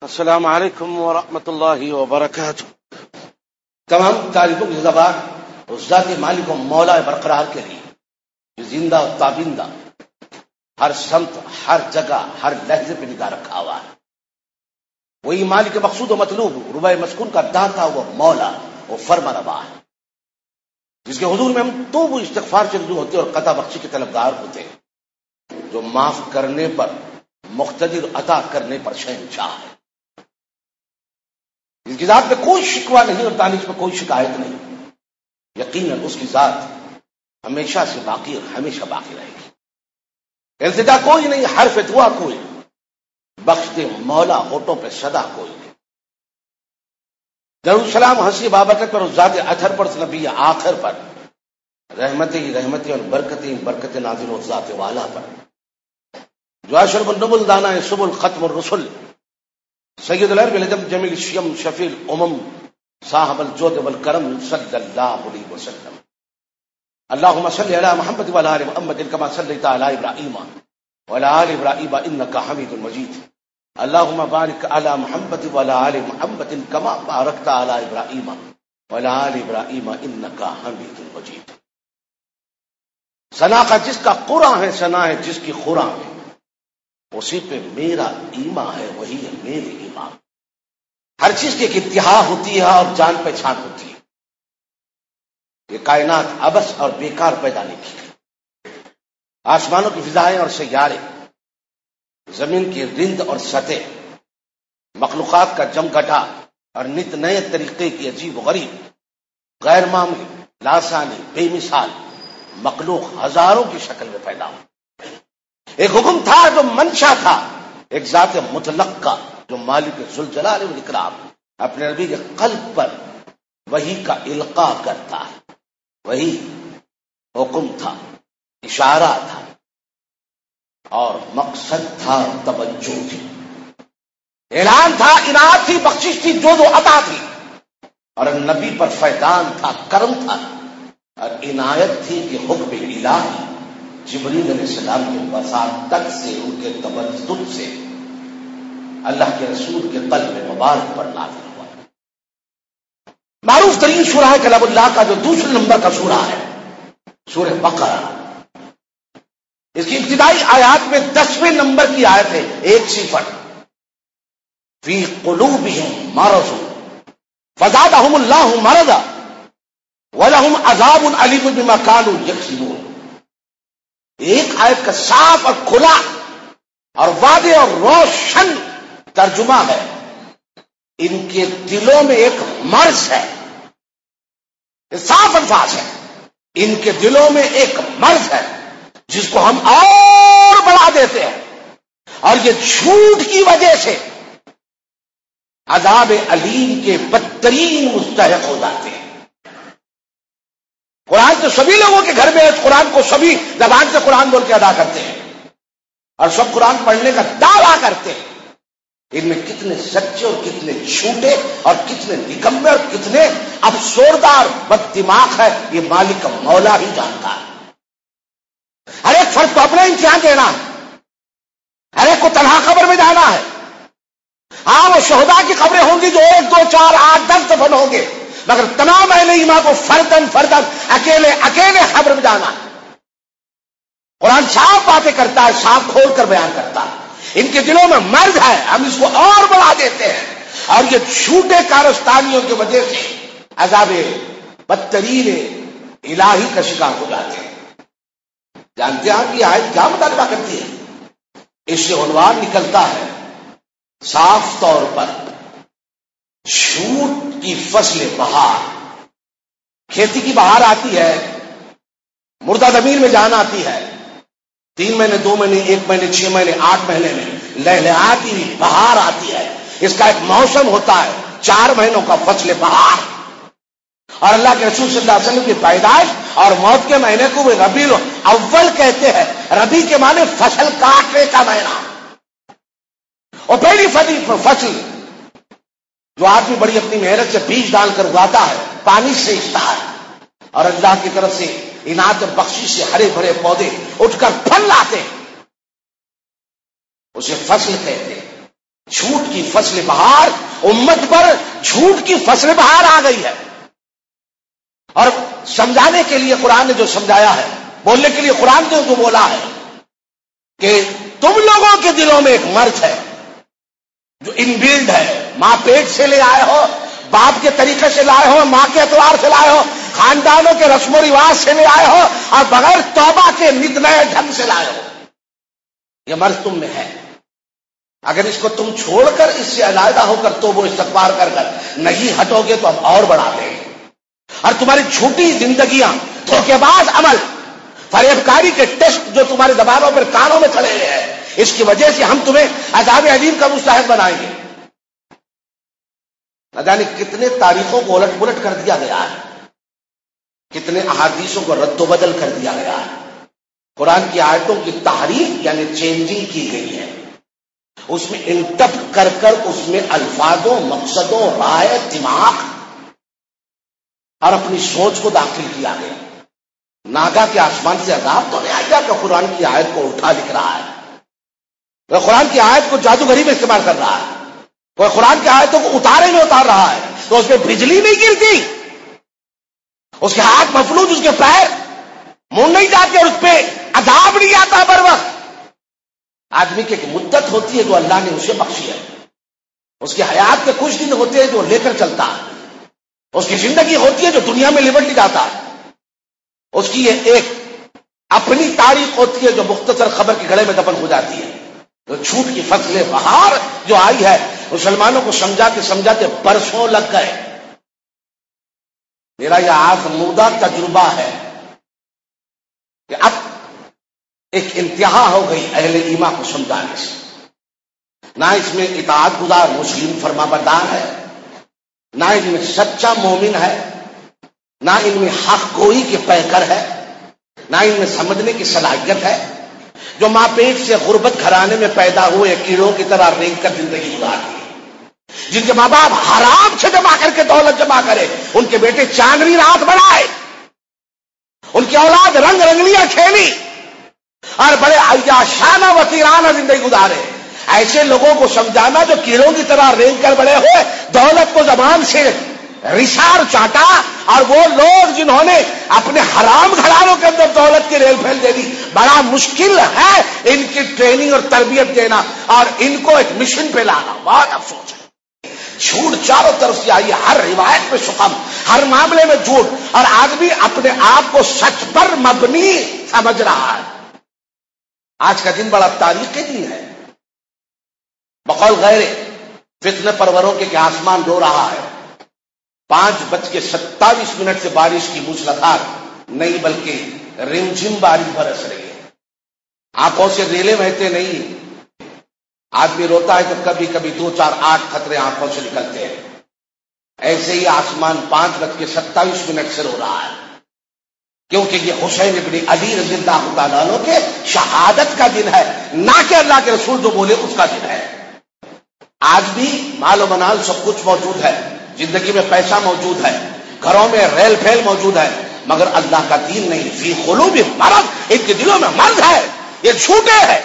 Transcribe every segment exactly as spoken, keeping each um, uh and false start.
السلام علیکم ورحمۃ اللہ وبرکاتہ۔ تمام تعریفوں کی زبان اس ذات مالک و مولا برقرار کے لیے جو زندہ و تابندہ ہر سمت ہر جگہ ہر لہجے پہ نگاہ رکھا ہوا ہے، وہی مالک مقصود و مطلوب ربع مسکون کا داتا وہ مولا وہ فرما روا ہے، جس کے حضور میں ہم توبہ استغفار سے رجوع ہوتے اور قطع بخشی کے طلبگار ہوتے ہیں، جو معاف کرنے پر مقتدر عطا کرنے پر شہنشاہ ہے، جس کی ذات میں کوئی شکوہ نہیں اور دانش میں کوئی شکایت نہیں۔ یقیناً اس کی ذات ہمیشہ سے باقی اور ہمیشہ باقی رہے گی۔ التجا کوئی نہیں، حرف دعا کوئی، بخش دے مولا ہوٹوں پہ صدا کوئی نہیں۔ درود سلام حسین بابکر پر اس ذات اطہر پر نبی آخر پر رحمتیں ہی رحمتیں اور برکتیں ہی برکتیں نازل اور ذات والا پر جو اشرف النبل دانا سبل ختم الرسل سید العرب العجم جمیل الشیم شفیع الامم صاحب الجود والکرم صلی اللہ علیہ وسلم۔ اللہم صلی علی محمد وعلی آل محمد کما صلیت علی ابراہیم وعلی آل ابراہیم انک حمید مجید۔ اللہم بارک علی محمد وعلی آل محمد کما بارکت علی ابراہیم وعلی آل ابراہیم انک حمید مجید۔ ثنا کا جس کا قرآن ہے، ثنا ہے جس کی خورا ہے، اسی پہ میرا ایمان ہے، وہی ہے میرے ایمان۔ ہر چیز کی ایک انتہا ہوتی ہے اور جان پہچان ہوتی ہے۔ یہ کائنات ابس اور بیکار پیدا نہیں کی گئی۔ آسمانوں کی فضائیں اور سیارے، زمین کی رند اور سطح، مخلوقات کا جمگٹا اور نت نئے طریقے کی عجیب و غریب غیر معمولی لاسانی بے مثال مخلوق ہزاروں کی شکل میں پیدا ہو۔ ایک حکم تھا جو منشا تھا، ایک ذات مطلق کا جو مالک ذوالجلال والاکرام اپنے نبی کے قلب پر وحی کا القاء کرتا ہے۔ وہی حکم تھا، اشارہ تھا اور مقصد تھا، توجہ تھی، اعلان تھا، عنایت تھی، بخشش تھی، جو جو عطا تھی، اور نبی پر فیضان تھا، کرم تھا اور عنایت تھی کہ حکم الہی جبریل علیہ السلام کے وساطت سے، ان کے تبسط سے اللہ کے رسول کے قلب مبارک پر نازل ہوا۔ معروف ترین سورہ ہے کلام اللہ کا، جو دوسرے نمبر کا سورہ ہے، سورہ بقرہ۔ اس کی ابتدائی آیات میں دسویں نمبر کی آیت ہے، ایک صفر فی قلوبہم مرض فزادہم اللہ مرضا ولہم عذاب علیم بما کانوا یکسبون۔ ایک آیت کا صاف اور کھلا اور واضح اور روشن ترجمہ ہے، ان کے دلوں میں ایک مرض ہے۔ یہ صاف الفاظ ہے، ان کے دلوں میں ایک مرض ہے جس کو ہم اور بڑھا دیتے ہیں، اور یہ جھوٹ کی وجہ سے عذاب علیم کے بدترین مستحق ہو جاتے ہیں۔ قرآن تو سبھی لوگوں کے گھر میں ہے، قرآن کو سبھی زبان سے قرآن بول کے ادا کرتے ہیں اور سب قرآن پڑھنے کا دعویٰ کرتے ہیں۔ ان میں کتنے سچے اور کتنے جھوٹے اور کتنے نکمے اور کتنے افسردار بد دماغ ہے، یہ مالک مولا ہی جانتا ہے۔ ہر ایک فرد کو اپنا امتحان دینا ہے، ہر ایک کو تنہا قبر میں جانا ہے۔ ہاں وہ شہداء کی قبریں ہوں گی جو ایک دو چار آٹھ دس دفن ہوں گے، مگر تمام اہل ایمان کو فردن فردن اکیلے اکیلے قبر میں جانا ہے۔ قرآن صاف باتیں کرتا ہے، صاف کھول کر بیان کرتا ہے۔ ان کے دلوں میں مرض ہے، ہم اس کو اور بڑھا دیتے ہیں، اور یہ جھوٹے کارستانیوں کی وجہ سے عذاب بدترین الہی کا شکار ہو جاتے ہیں۔ جانتے ہیں آپ یہ آیت کیا مطالبہ کرتی ہے؟ اس سے عنوان نکلتا ہے صاف طور پر جھوٹ کی فصل بہار۔ کھیتی کی بہار آتی ہے، مردہ زمین میں جان آتی ہے، تین مہینے دو مہینے ایک مہینے چھ مہینے آٹھ مہینے میں لہلہاتی ہوئی بہار آتی ہے۔ اس کا ایک موسم ہوتا ہے، چار مہینوں کا فصل بہار، اور اللہ کے رسول صلی اللہ علیہ وسلم کی پیدائش اور موت کے مہینے کو وہ ربیع الاول کہتے ہیں۔ ربیع کے معنی فصل کاٹنے کا مہینہ، اور پہلی فصل جو آدمی بڑی اپنی محنت سے بیج ڈال کر اگاتا ہے، پانی سینچتا ہے، اور اللہ کی طرف سے عنایت اور بخشش سے ہرے بھرے پودے اٹھ کر پھل لاتے ہیں، اسے فصل کہتے ہیں۔ جھوٹ کی فصل بہار، امت پر جھوٹ کی فصل بہار آ گئی ہے. اور سمجھانے کے لیے قرآن نے جو سمجھایا ہے، بولنے کے لیے قرآن نے جو بولا ہے کہ تم لوگوں کے دلوں میں ایک مرض ہے جو انبلڈ ہے. ماں پیٹ سے لے آئے ہو، باپ کے طریقے سے لائے ہو، ماں کے اعتبار سے لائے ہو، خاندانوں کے رسم و رواج سے لے آئے ہو، اور بغیر توبہ کے نت نئے ڈھنگ سے لائے ہو. یہ مرض تم میں ہے. اگر اس کو تم چھوڑ کر اس سے علیحدہ ہو کر توبہ و استغفار کر کر نہیں ہٹو گے تو ہم اور بڑھا دیں گے. اور تمہاری جھوٹی زندگیاں، دھوکے باز عمل، فریب کاری کے ٹیسٹ جو تمہاری زبانوں پر کانوں میں چڑھے ہوئے ہیں، اس کی وجہ سے ہم تمہیں عذاب علیم کا مستحق بنائیں گے. نہ جانے کتنے تاریخوں کو الٹ پلٹ کر دیا گیا ہے، کتنے احادیثوں کو رد و بدل کر دیا گیا ہے. قرآن کی آیتوں کی تحریف یعنی چینجنگ کی گئی ہے. اس میں انٹرپٹ کر کر اس میں الفاظوں، مقصدوں، رائے، دماغ اور اپنی سوچ کو داخل کیا گیا. ناگا کے آسمان سے عذاب تو نہیں آئے گا کہ قرآن کی آیت کو اٹھا لکھ رہا ہے، وہ قرآن کی آیت کو جادوگری میں استعمال کر رہا ہے، وہ قرآن کی آیتوں کو اتارے میں اتار رہا ہے تو اس پہ بجلی نہیں گرتی، اس کے ہاتھ مفلوج، اس کے پیر منہ نہیں جاتے اور اس پہ عذاب نہیں آتا بر وقت. آدمی کی ایک مدت ہوتی ہے جو اللہ نے اسے بخشی ہے، اس کی حیات کے کچھ دن ہوتے ہیں جو لے کر چلتا ہے، اس کی زندگی ہوتی ہے جو دنیا میں لپٹ جاتا ہے، اس کی یہ ایک اپنی تاریخ ہوتی ہے جو مختصر خبر کے گھڑے میں دفن ہو جاتی ہے. تو جھوٹ کی فصل بہار جو آئی ہے مسلمانوں کو سمجھاتے سمجھاتے برسوں لگ گئے. میرا یہ آزمودہ تجربہ ہے کہ اب ایک انتہا ہو گئی اہل ایمان کو سمجھانے سے. نہ اس میں اطاعت گزار مسلم فرما بردار ہے، نہ ان میں سچا مومن ہے، نہ ان میں حق گوئی کے پیکر ہے، نہ ان میں سمجھنے کی صلاحیت ہے. جو ماں پیٹ سے غربت گھرانے میں پیدا ہوئے کیڑوں کی طرح رینگ کر زندگی گزارتی ہے، جن کے ماں باپ حرام سے جمع کر کے دولت جمع کرے، ان کے بیٹے چاندنی رات بنائے، ان کی اولاد رنگ رنگلیاں کھیلی اور بڑے عیاشانہ وطیرانہ زندگی گزارے. ایسے لوگوں کو سمجھانا جو کیڑوں کی طرح رینگ کر بڑے ہوئے، دولت کو زبان سے رسار چاٹا، اور وہ لوگ جنہوں نے اپنے حرام گھرانوں کے اندر دولت کی ریل پھیل دے دی، بڑا مشکل ہے ان کی ٹریننگ اور تربیت دینا اور ان کو ایک مشن پہ لانا. بہت افسوس ہے. جھوٹ چاروں طرف سے آئی، ہر روایت میں شکم، ہر معاملے میں جھوٹ، اور آدمی اپنے آپ کو سچ پر مبنی سمجھ رہا ہے. آج کا دن بڑا تاریخی دن ہے. بقول غیر فتنہ پروروں کے کہ آسمان رو رہا ہے. پانچ بج کے ستاویس منٹ سے بارش کی موسلادھار نہیں بلکہ رمجھم بارش برس رہی ہے. آنکھوں سے ریلے بہتے نہیں. آدمی روتا ہے تو کبھی کبھی دو چار آٹھ قطرے آنکھوں سے نکلتے ہیں. ایسے ہی آسمان پانچ بج کے ستاویس منٹ سے رو رہا ہے، کیونکہ یہ حسین ابن علی رضی اللہ تعالیٰ عنہ کے شہادت کا دن ہے، نہ کہ اللہ کے رسول جو بولے اس کا دن ہے. آج بھی مال و منال سب کچھ موجود ہے، زندگی میں پیسہ موجود ہے، گھروں میں ریل پھیل موجود ہے، مگر اللہ کا دین نہیں. فی قلوب مرض، ان کے دلوں میں مرض ہے. یہ جھوٹے ہیں،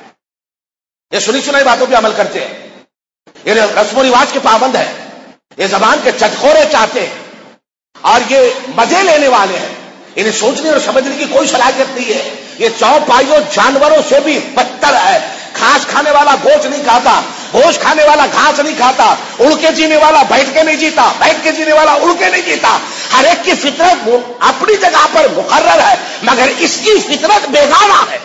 یہ سنی سنائی باتوں پہ عمل کرتے ہیں، یہ رسم و رواج کے پابند ہیں، یہ زبان کے چٹخورے چاہتے ہیں، اور یہ مزے لینے والے ہیں. انہیں سوچنے اور سمجھنے کی کوئی صلاحیت نہیں ہے. یہ چوپائیوں جانوروں سے بھی بدتر ہے. گھاس کھانے والا گوشت نہیں کھاتا، گوشت کھانے والا گھاس نہیں کھاتا، اڑ کے جینے والا بیٹھ کے نہیں جیتا، بیٹھ کے جینے والا اڑ کے نہیں جیتا. ہر ایک کی فطرت اپنی جگہ پر مقرر ہے، مگر اس کی فطرت بیگانہ ہے.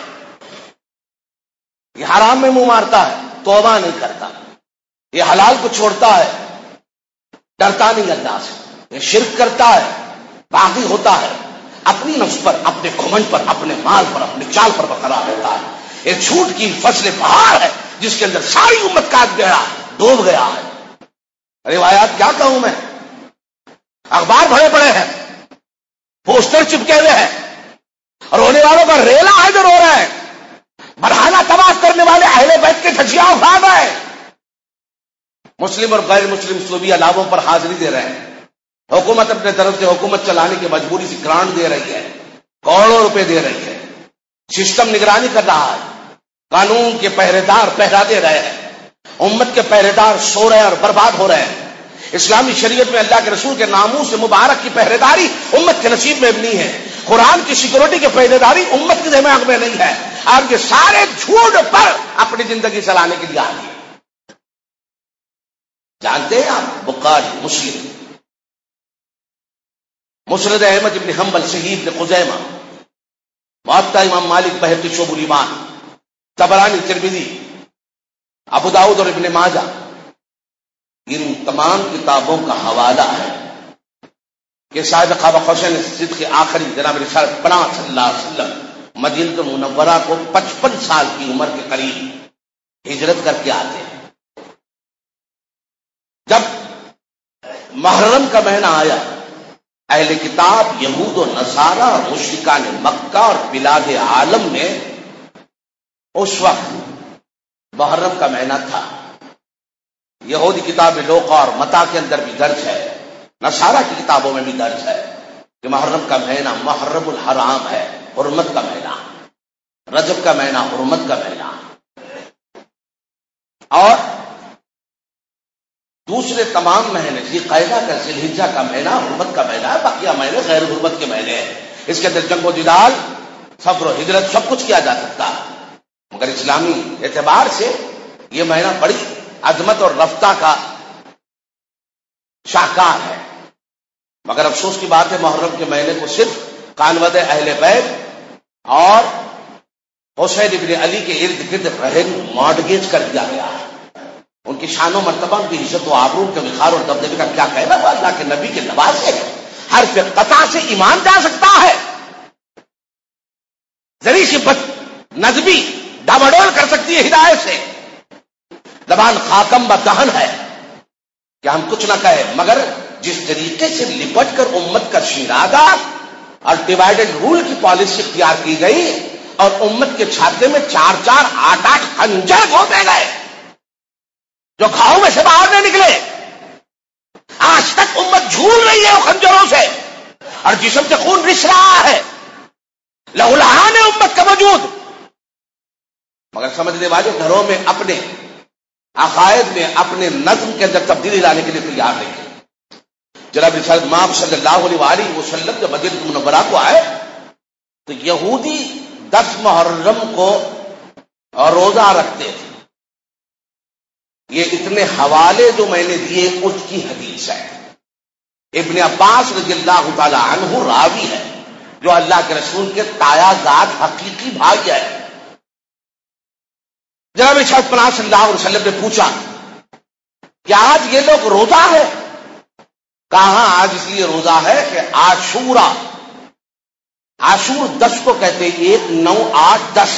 یہ حرام میں منہ مارتا ہے، توبہ نہیں کرتا. یہ حلال کو چھوڑتا ہے، ڈرتا نہیں اللہ سے. یہ شرک کرتا ہے، باغی ہوتا ہے، اپنی نفس پر، اپنے گھمنڈ پر، اپنے مال پر، اپنے چال پر برقرار رہتا ہے. یہ جھوٹ کی فصل بہار ہے جس کے اندر ساری امت کاٹ گیا، ڈوب گیا ہے. روایات کیا کہوں میں، اخبار بڑے بڑے ہیں، پوسٹر چپکے ہوئے ہیں، اور رونے والوں کا ریلا ہے جو رو رہے ہیں. برہانہ طواف کرنے والے اہل بیت کے دھجیاں اٹھا رہے ہیں. مسلم اور غیر مسلم صوبیہ لابوں پر حاضری دے رہے ہیں. حکومت اپنے طرف سے حکومت چلانے کی مجبوری سے گرانٹ دے رہی ہے، کروڑوں روپے دے رہی ہے. سسٹم نگرانی کر رہا ہے، قانون کے پہرے دار پہرا دے رہے ہیں. امت کے پہرے دار سو رہے ہیں اور برباد ہو رہے ہیں. اسلامی شریعت میں اللہ کے رسول کے ناموس مبارک کی پہرے داری امت کے نصیب میں نہیں ہے. قرآن کی سیکورٹی کی پہرے داری امت کے دماغ میں نہیں ہے. آپ یہ سارے جھوٹ پر اپنی زندگی چلانے کے لیے آئے. جانتے ہیں آپ بخاری مسلم مسند احمد ابن حنبل صحیح ابن خزیمہ موطا امام مالک بہقی شعب الایمان طبرانی ترمذی ابو داؤد اور ابن ماجہ ان تمام کتابوں کا حوالہ ہے کہ صاحب خواجہ حسین صدق آخری جناب رسالت پناہ صلی اللہ علیہ وسلم مدینہ منورہ کو پچپن سال کی عمر کے قریب ہجرت کر کے آتے ہیں. جب محرم کا مہینہ آیا اہل کتاب یہود و نصارہ اور مشرکان مکہ اور بلاد عالم میں اس وقت محرم کا مہینہ تھا. یہودی کتاب لوقا اور متا کے اندر بھی درج ہے, نصارہ کی کتابوں میں بھی درج ہے کہ محرم کا مہینہ محرم الحرام ہے, حرمت کا مہینہ. رجب کا مہینہ حرمت کا مہینہ, اور دوسرے تمام مہینے ذی قعدہ کا ذی الحجہ کا مہینہ حرمت کا مہینہ ہے. بقیہ مہینے غیر حرمت کے مہینے ہیں. اس کے اندر جنگ و جدال, سفر و ہجرت سب کچھ کیا جا سکتا ہے, مگر اسلامی اعتبار سے یہ مہینہ بڑی عظمت اور رفتہ کا شاہکار ہے. مگر افسوس کی بات ہے محرم کے مہینے کو صرف کانود اہل بیت اور حسین ابن علی کے ارد گرد رہن مارڈگیج کر دیا گیا ہے. ان کی شان و مرتبہ, ان کی عزت و آبرو کے وقار اور دبدبے کا کیا کہنا. اللہ کے نبی کے نوازے ہیں, ہر پہ قطع سے ایمان جا سکتا ہے. ذری سی بد نظمی ڈاماڈول کر سکتی ہے ہدایت سے. زبان خاکم ب دہن ہے کہ ہم کچھ نہ کہیں, مگر جس طریقے سے لپٹ کر امت کا شیرازہ اور ڈیوائیڈڈ رول کی پالیسی اختیار کی گئی اور امت کے چھاتے میں چار چار آٹھ آٹھ خنجر گھونپے گئے جو گھاؤں میں سے باہر نہیں نکلے. آج تک امت جھول رہی ہے وہ خنجروں سے اور جسم سے خون رس رہا ہے. لہو لہان ہے امت کا موجود, مگر سمجھنے والے گھروں میں اپنے عقائد میں اپنے نظم کے اندر تبدیلی لانے کے لیے تیار نہیں ہے. جناب رسالت مآب صلی اللہ علیہ وآلہ وسلم جب مدینہ منورہ کو آئے تو یہودی دس محرم کو روزہ رکھتے تھے. یہ اتنے حوالے جو میں نے دیے اس کی حدیث ہے. ابن عباس رضی اللہ تعالی عنہ راوی ہے جو اللہ کے رسول کے تایا ذات حقیقی بھائی ہے. جناب ارشاد پناہ صلی اللہ علیہ وسلم نے پوچھا کہ آج یہ لوگ روزہ ہے؟ کہاں آج اس لیے روزہ ہے کہ عاشورا, عاشور دس کو کہتے ہیں, ایک نو آٹھ دس.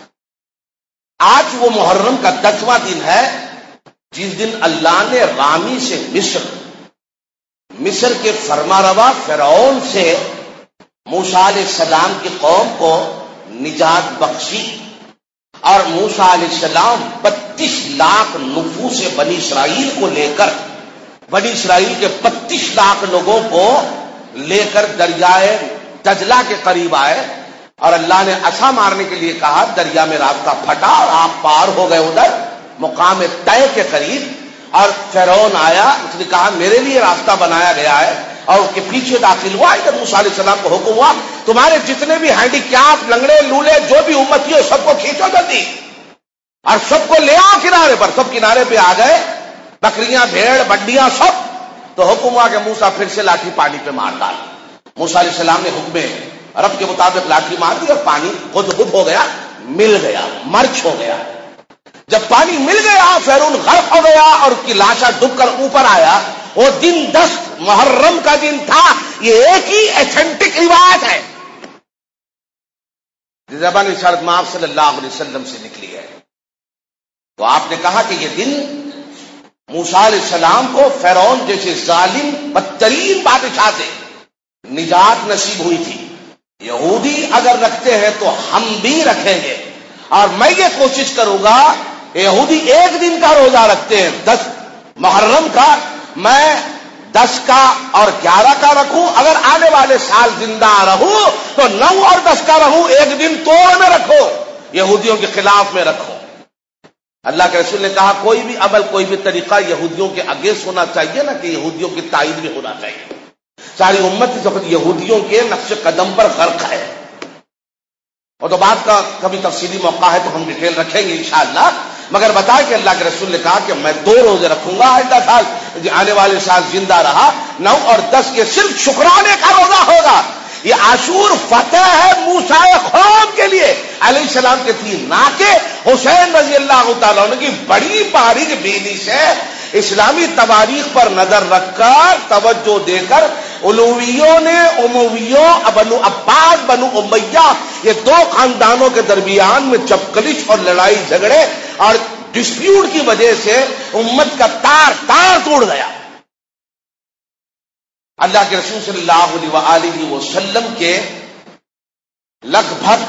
آج وہ محرم کا دسواں دن ہے جس دن اللہ نے رامی سے مصر مصر کے فرما روا فرعون سے موسیٰ علیہ السلام کی قوم کو نجات بخشی, اور موسیٰ علیہ السلام بتیس لاکھ نفوس بنی اسرائیل کو لے کر بنی اسرائیل کے بتیس لاکھ لوگوں کو لے کر دریائے دجلہ کے قریب آئے اور اللہ نے عصا مارنے کے لیے کہا. دریا میں رابطہ پھٹا اور آپ پار ہو گئے ادھر مقام طے کے قریب, اور فرعون آیا, اس نے کہا میرے لیے راستہ بنایا گیا ہے, اور اس کے پیچھے داخل ہوا. ادھر موسیٰ علیہ السلام کو حکم ہوا تمہارے جتنے بھی ہینڈی کیپ لنگڑے لولے جو بھی امتی ہے سب کو کھینچو جلدی اور سب کو لے آؤ کنارے پر. سب کنارے پہ آ گئے, بکریاں بھیڑ بڈیاں سب. تو حکم ہوا کہ موسیٰ پھر سے لاٹھی پانی پہ مار ڈال. موسیٰ علیہ السلام نے حکم رب کے مطابق لاٹھی مار دی اور پانی خود خود ہو گیا, مل گیا, مرچ ہو گیا. جب پانی مل گیا فرعون غرق ہو گیا اور اس کی لاشا ڈوب کر اوپر آیا. وہ دن دس محرم کا دن تھا. یہ ایک ہی ایتھینٹک روایت ہے زبان ارشاد مآب صلی اللہ علیہ وسلم سے نکلی ہے. تو آپ نے کہا کہ یہ دن موسیٰ علیہ السلام کو فرعون جیسے ظالم بدترین بادشاہ سے نجات نصیب ہوئی تھی. یہودی اگر رکھتے ہیں تو ہم بھی رکھیں گے, اور میں یہ کوشش کروں گا یہودی ایک دن کا روزہ رکھتے ہیں دس محرم کا, میں دس کا اور گیارہ کا رکھوں. اگر آنے والے سال زندہ رہوں تو نو اور دس کا رہوں. ایک دن توڑ میں رکھو, یہودیوں کے خلاف میں رکھو. اللہ کے رسول نے کہا کوئی بھی عمل کوئی بھی طریقہ یہودیوں کے اگینسٹ ہونا چاہیے نا کہ یہودیوں کی تائید میں ہونا چاہیے. ساری امت اس وقت یہودیوں کے نقش قدم پر غرق ہے. اور تو بات کا کبھی تفصیلی موقع ہے تو ہم ڈیٹیل رکھیں گے انشاءاللہ. مگر بتایا کہ اللہ کے رسول نے کہا کہ میں دو روزے رکھوں گا آئندہ سال آنے والے سال زندہ رہا. نو اور دس کے صرف شکرانے کا روزہ ہوگا. یہ عاشور فتح ہے موسیٰ قوم کے لیے علیہ السلام کے تین ناکے. حسین رضی اللہ تعالیٰ عنہ کی بڑی باریک بینی سے اسلامی تواریخ پر نظر رکھ کر توجہ دے کر علویوں نے امویوں بنو عباس بنو امیہ یہ دو خاندانوں کے درمیان میں چپکلش اور لڑائی جھگڑے اور ڈسپیوٹ کی وجہ سے امت کا تار تار توڑ گیا. اللہ کے رسول صلی اللہ علیہ وآلہ وسلم کے لگ بھگ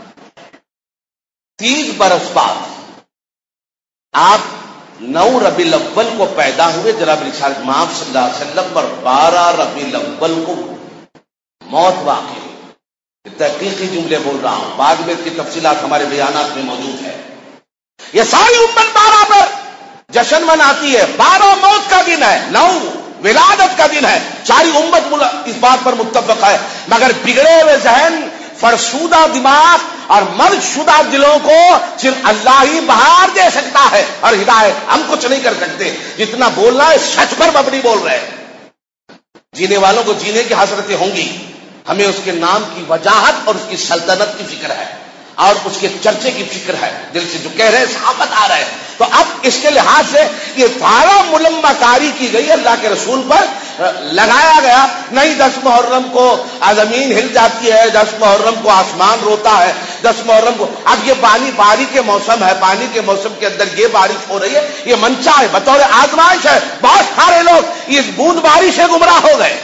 تیس برس بعد آپ نو ربیع الاول کو پیدا ہوئے. جناب رسالت مآب صلی اللہ علیہ وسلم پر بارہ ربیع الاول کو موت واقع ہوئی. تحقیقی جملے بول رہا ہوں, بعد میں اس کی تفصیلات ہمارے بیانات میں موجود ہے. یہ ساری امت بارہ پر جشن مناتی ہے. بارہ موت کا دن ہے, نو ولادت کا دن ہے. ساری امت اس بات پر متفق ہے. مگر بگڑے ہوئے ذہن, فرسودہ دماغ اور مرد شدہ دلوں کو صرف اللہ ہی بہار دے سکتا ہے اور ہدایت ہم کچھ نہیں کر سکتے. جتنا بولنا ہے سچ پر مبنی بول رہے ہیں. جینے والوں کو جینے کی حسرتیں ہوں گی. ہمیں اس کے نام کی وجاہت اور اس کی سلطنت کی فکر ہے اور اس کے چرچے کی فکر ہے. دل سے جو کہہ رہے ہیں صحابت آ رہے ہیں. تو اب اس کے لحاظ سے یہ سارا ملمہ کاری کی گئی اللہ کے رسول پر لگایا گیا. نہیں دس محرم کو زمین ہل جاتی ہے, دس محرم کو آسمان روتا ہے, دس محرم کو اب یہ پانی باری کے موسم ہے, پانی کے موسم کے اندر یہ بارش ہو رہی ہے, یہ منشا ہے, بطور آزمائش ہے. بہت سارے لوگ اس بوند بارش سے گمراہ ہو گئے.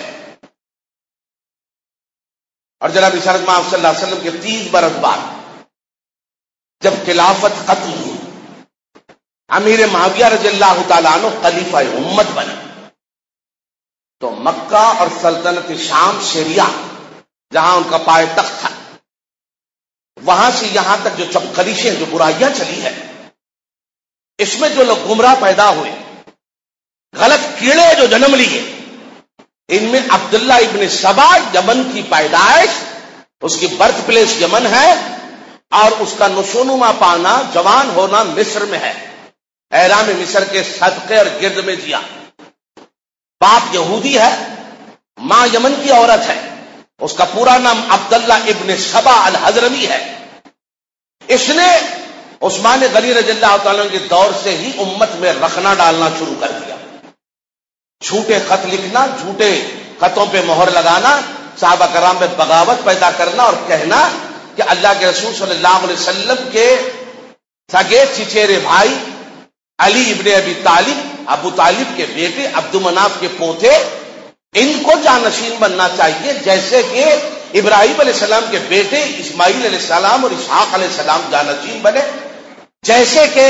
اور جناب رسالت مآب صلی اللہ علیہ وسلم کے تیس برس بعد جب خلافت ختم ہوئی, امیر معاویہ رضی اللہ تعالیٰ عنہ خلیفہ امت بنے, تو مکہ اور سلطنت شام سیریا جہاں ان کا پائے تخت تھا, وہاں سے یہاں تک جو چپخلیشیں جو برائیاں چلی ہے, اس میں جو لوگ گمراہ پیدا ہوئے, غلط کیڑے جو جنم لیے, ان میں عبداللہ ابن سبا, یمن کی پیدائش, اس کی برتھ پلیس یمن ہے اور اس کا نشونما پانا, جوان ہونا مصر میں ہے. احرام مصر کے صدقے اور گرد میں جیا. باپ یہودی ہے, ماں یمن کی عورت ہے. اس کا پورا نام عبداللہ ابن سبا الحضرمی ہے. اس نے عثمان غنی رضی اللہ تعالیٰ کے دور سے ہی امت میں رکھنا ڈالنا شروع کر دیا. جھوٹے خط لکھنا, جھوٹے خطوں پہ مہر لگانا, صحابہ کرام میں بغاوت پیدا کرنا اور کہنا کہ اللہ کے رسول صلی اللہ علیہ وسلم کے سگے چچیرے بھائی علی ابن ابی طالب, ابو طالب کے بیٹے, عبد مناف کے پوتے, ان کو جانشین بننا چاہیے, جیسے کہ ابراہیم علیہ السلام کے بیٹے اسماعیل علیہ السلام اور اسحاق علیہ السلام جانشین بنے, جیسے کہ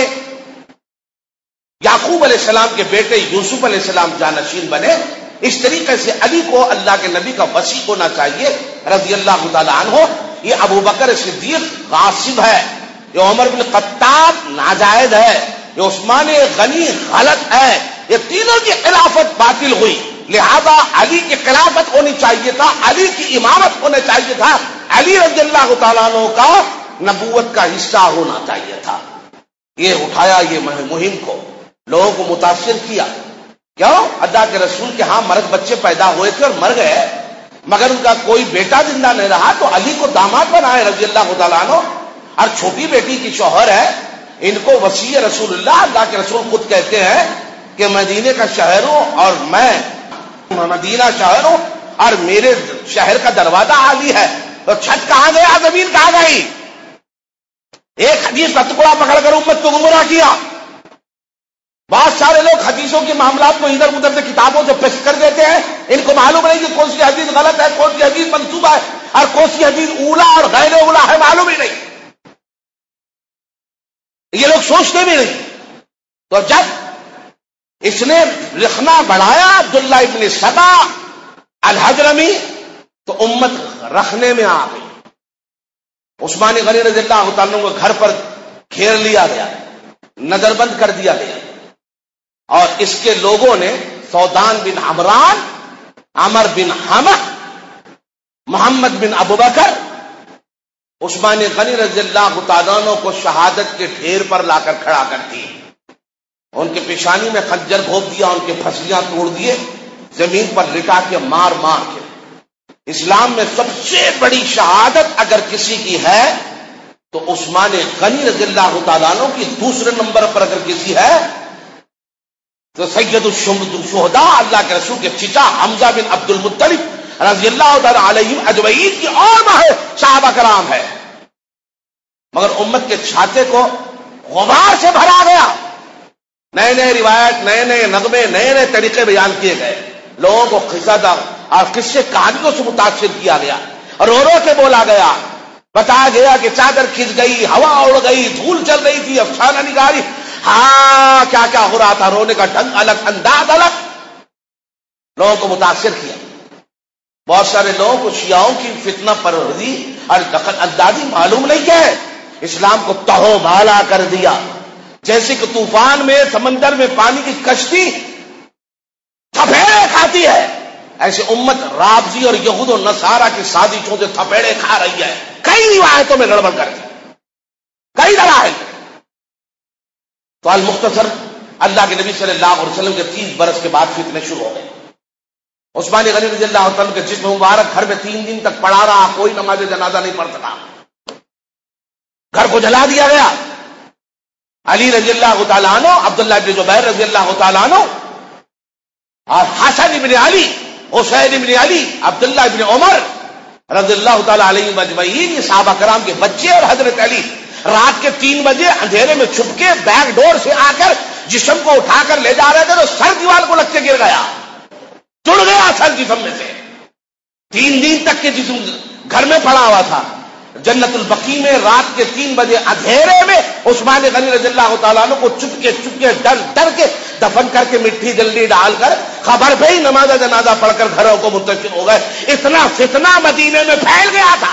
یعقوب علیہ السلام کے بیٹے یوسف علیہ السلام جانشین بنے. اس طریقے سے علی کو اللہ کے نبی کا وصی ہونا چاہیے رضی اللہ تعالی عنہ. یہ ابو بکر صدیق غاصب ہے, یہ عمر بن خطاب ناجائز ہے, یہ عثمان غنی غلط ہے. یہ تینوں کی خلافت باطل ہوئی, لہذا علی کی خلافت ہونی چاہیے تھا, علی کی امامت ہونا چاہیے تھا, علی رضی اللہ تعالیٰ عنہ کا نبوت کا حصہ ہونا چاہیے تھا. یہ اٹھایا یہ مہم کو, لوگوں کو متاثر کیا. کیوں؟ اللہ کے رسول کے ہاں مرد بچے پیدا ہوئے تھے اور مر گئے, مگر ان کا کوئی بیٹا زندہ نہیں رہا, تو علی کو داماد بنائے رضی اللہ تعالیٰ عنہ. اور چھوٹی بیٹی کی شوہر ہے, ان کو وصی رسول اللہ, اللہ کے رسول خود کہتے ہیں کہ مدینے کا شہر ہوں اور میں مدینہ شہر ہوں اور میرے شہر کا دروازہ عالی ہے, تو چھت کہاں گیا, زمین کہاں گئی. ایک حدیث کا ٹکڑا پکڑ کر امت کو گمراہ کیا. بہت سارے لوگ حدیثوں کے معاملات کو ادھر ادھر سے کتابوں سے پیش کر دیتے ہیں, ان کو معلوم نہیں کہ کون سی حدیث غلط ہے, کون سی حدیث منسوبہ ہے اور کون سی حدیث اولا اور غیر اولا ہے, معلوم ہی نہیں. یہ لوگ سوچتے بھی نہیں. تو جب اس نے رخنا بڑھایا عبداللہ ابن سبا الحضرمی, تو امت رکھنے میں آ گئی. عثمان غنی رضی اللہ تعالیٰ کو گھر پر گھیر لیا گیا, نظر بند کر دیا گیا، اور اس کے لوگوں نے سودان بن عمران، عمر بن حمہ، محمد بن ابوبکر، عثمان غنی رضی اللہ تعالیٰ عنہ کو شہادت کے ڈھیر پر لا کر کھڑا کر دیے، ان کے پیشانی میں خنجر گھونپ دیا، ان کے پھسلیاں توڑ دیے، زمین پر لٹا کے مار مار کے۔ اسلام میں سب سے بڑی شہادت اگر کسی کی ہے تو عثمان غنی رضی اللہ تعالیٰ عنہ کی، دوسرے نمبر پر اگر کسی ہے تو سید الشہداء اللہ کے رسول کے چچا حمزہ بن عبد المطلب رضی اللہ تعالیٰ علیہم اجمعین کی اور ماہ صحابہ کرام ہے۔ مگر امت کے چھاتے کو غبار سے بھرا گیا، نئے نئے روایت، نئے نئے نغمے، نئے نئے طریقے بیان کیے گئے، لوگوں کو قصہ اور قصے کہانیوں سے متاثر کیا گیا، رو رو کے بولا گیا، بتایا گیا کہ چادر کھنچ گئی، ہوا اڑ گئی، دھول چل رہی تھی، افسانہ نگاری، ہاں کیا کیا ہو رہا تھا، رونے کا ڈھنگ الگ، انداز الگ، لوگوں کو متاثر کیا۔ بہت سارے لوگوں کو شیعوں کی فتنہ پروری اور دخل اندازی معلوم نہیں ہے، اسلام کو تہو بالا کر دیا، جیسے کہ طوفان میں سمندر میں پانی کی کشتی تھپیڑے کھاتی ہے، ایسے امت رابضی اور یہود و نصارہ کی سازشوں سے تھپیڑے کھا رہی ہے، کئی روایتوں میں گڑبڑ کر دی، کئی دلائل۔ تو المختصر اللہ کے نبی صلی اللہ علیہ وسلم کے تیس برس کے بعد فتنے شروع ہو گئے۔ عثمان غنی رضی اللہ عنہ کے جسم مبارک گھر میں تین دن تک پڑا رہا، کوئی نماز جنازہ نہیں پڑھ سکا، گھر کو جلا دیا گیا۔ علی رضی اللہ تعالیٰ عنہ، عبداللہ بن زبیر رضی اللہ تعالیٰ عنہ اور حسن ابن علی، حسین ابن علی، عبداللہ ابن عمر رضی اللہ تعالیٰ علیہ مجمعین، یہ صحابہ کرام کے بچے، اور حضرت علی رات کے تین بجے اندھیرے میں چھپ کے بیک ڈور سے آ کر جسم کو اٹھا کر لے جا رہے تھے تو سر دیوار کو لگ کے گر گیا، جڑ گیا سر جسم میں سے، تین دن تک کے جسم گھر میں پڑا ہوا تھا۔ جنت البقیع میں رات کے تین بجے اندھیرے میں عثمان غنی رضی اللہ تعالیٰ عنہ کو چپ کے چپ کے ڈر ڈر کے دفن کر کے مٹی جلدی ڈال کر خبر پہ ہی نماز جنازہ پڑھ کر گھروں کو منتشر ہو گئے۔ اتنا فتنہ مدینے میں پھیل گیا تھا۔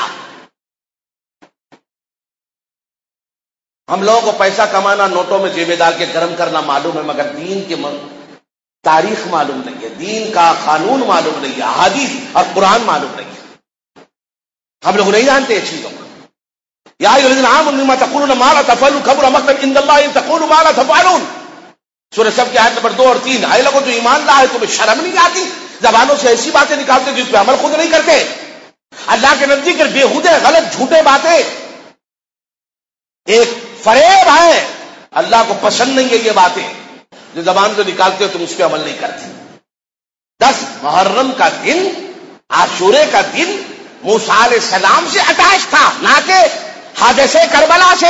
ہم لوگوں کو پیسہ کمانا، نوٹوں میں جیبیں ڈال کے گرم کرنا معلوم ہے، مگر دین کی تاریخ معلوم نہیں ہے، دین کا قانون معلوم نہیں ہے، احادیث اور قرآن معلوم نہیں ہے، ہم لوگ نہیں جانتے یہ چیزوں کو۔ یا ایھا الذین آمنوا لما تقولون ما لا تفعلون کبر مقتا عند اللہ ان تقولوا ما لا تفعلون، سورہ صف کی آیت نمبر دو اور تین۔ اے لوگوں جو ایمان لا ہے، تمہیں شرم نہیں آتی زبانوں سے ایسی باتیں نکالتے جس پہ عمل خود نہیں کرتے؟ اللہ کے نزدیک بےہودے غلط جھوٹے باتیں ایک فریب ہے، اللہ کو پسند نہیں ہے یہ باتیں جو زبان سے نکالتے ہو، تم اس پہ عمل نہیں کرتے۔ دس محرم کا دن، عاشورے کا دن موسیٰ علیہ السلام سے اٹیچ تھا، نہ کہ حادثے کربلا سے۔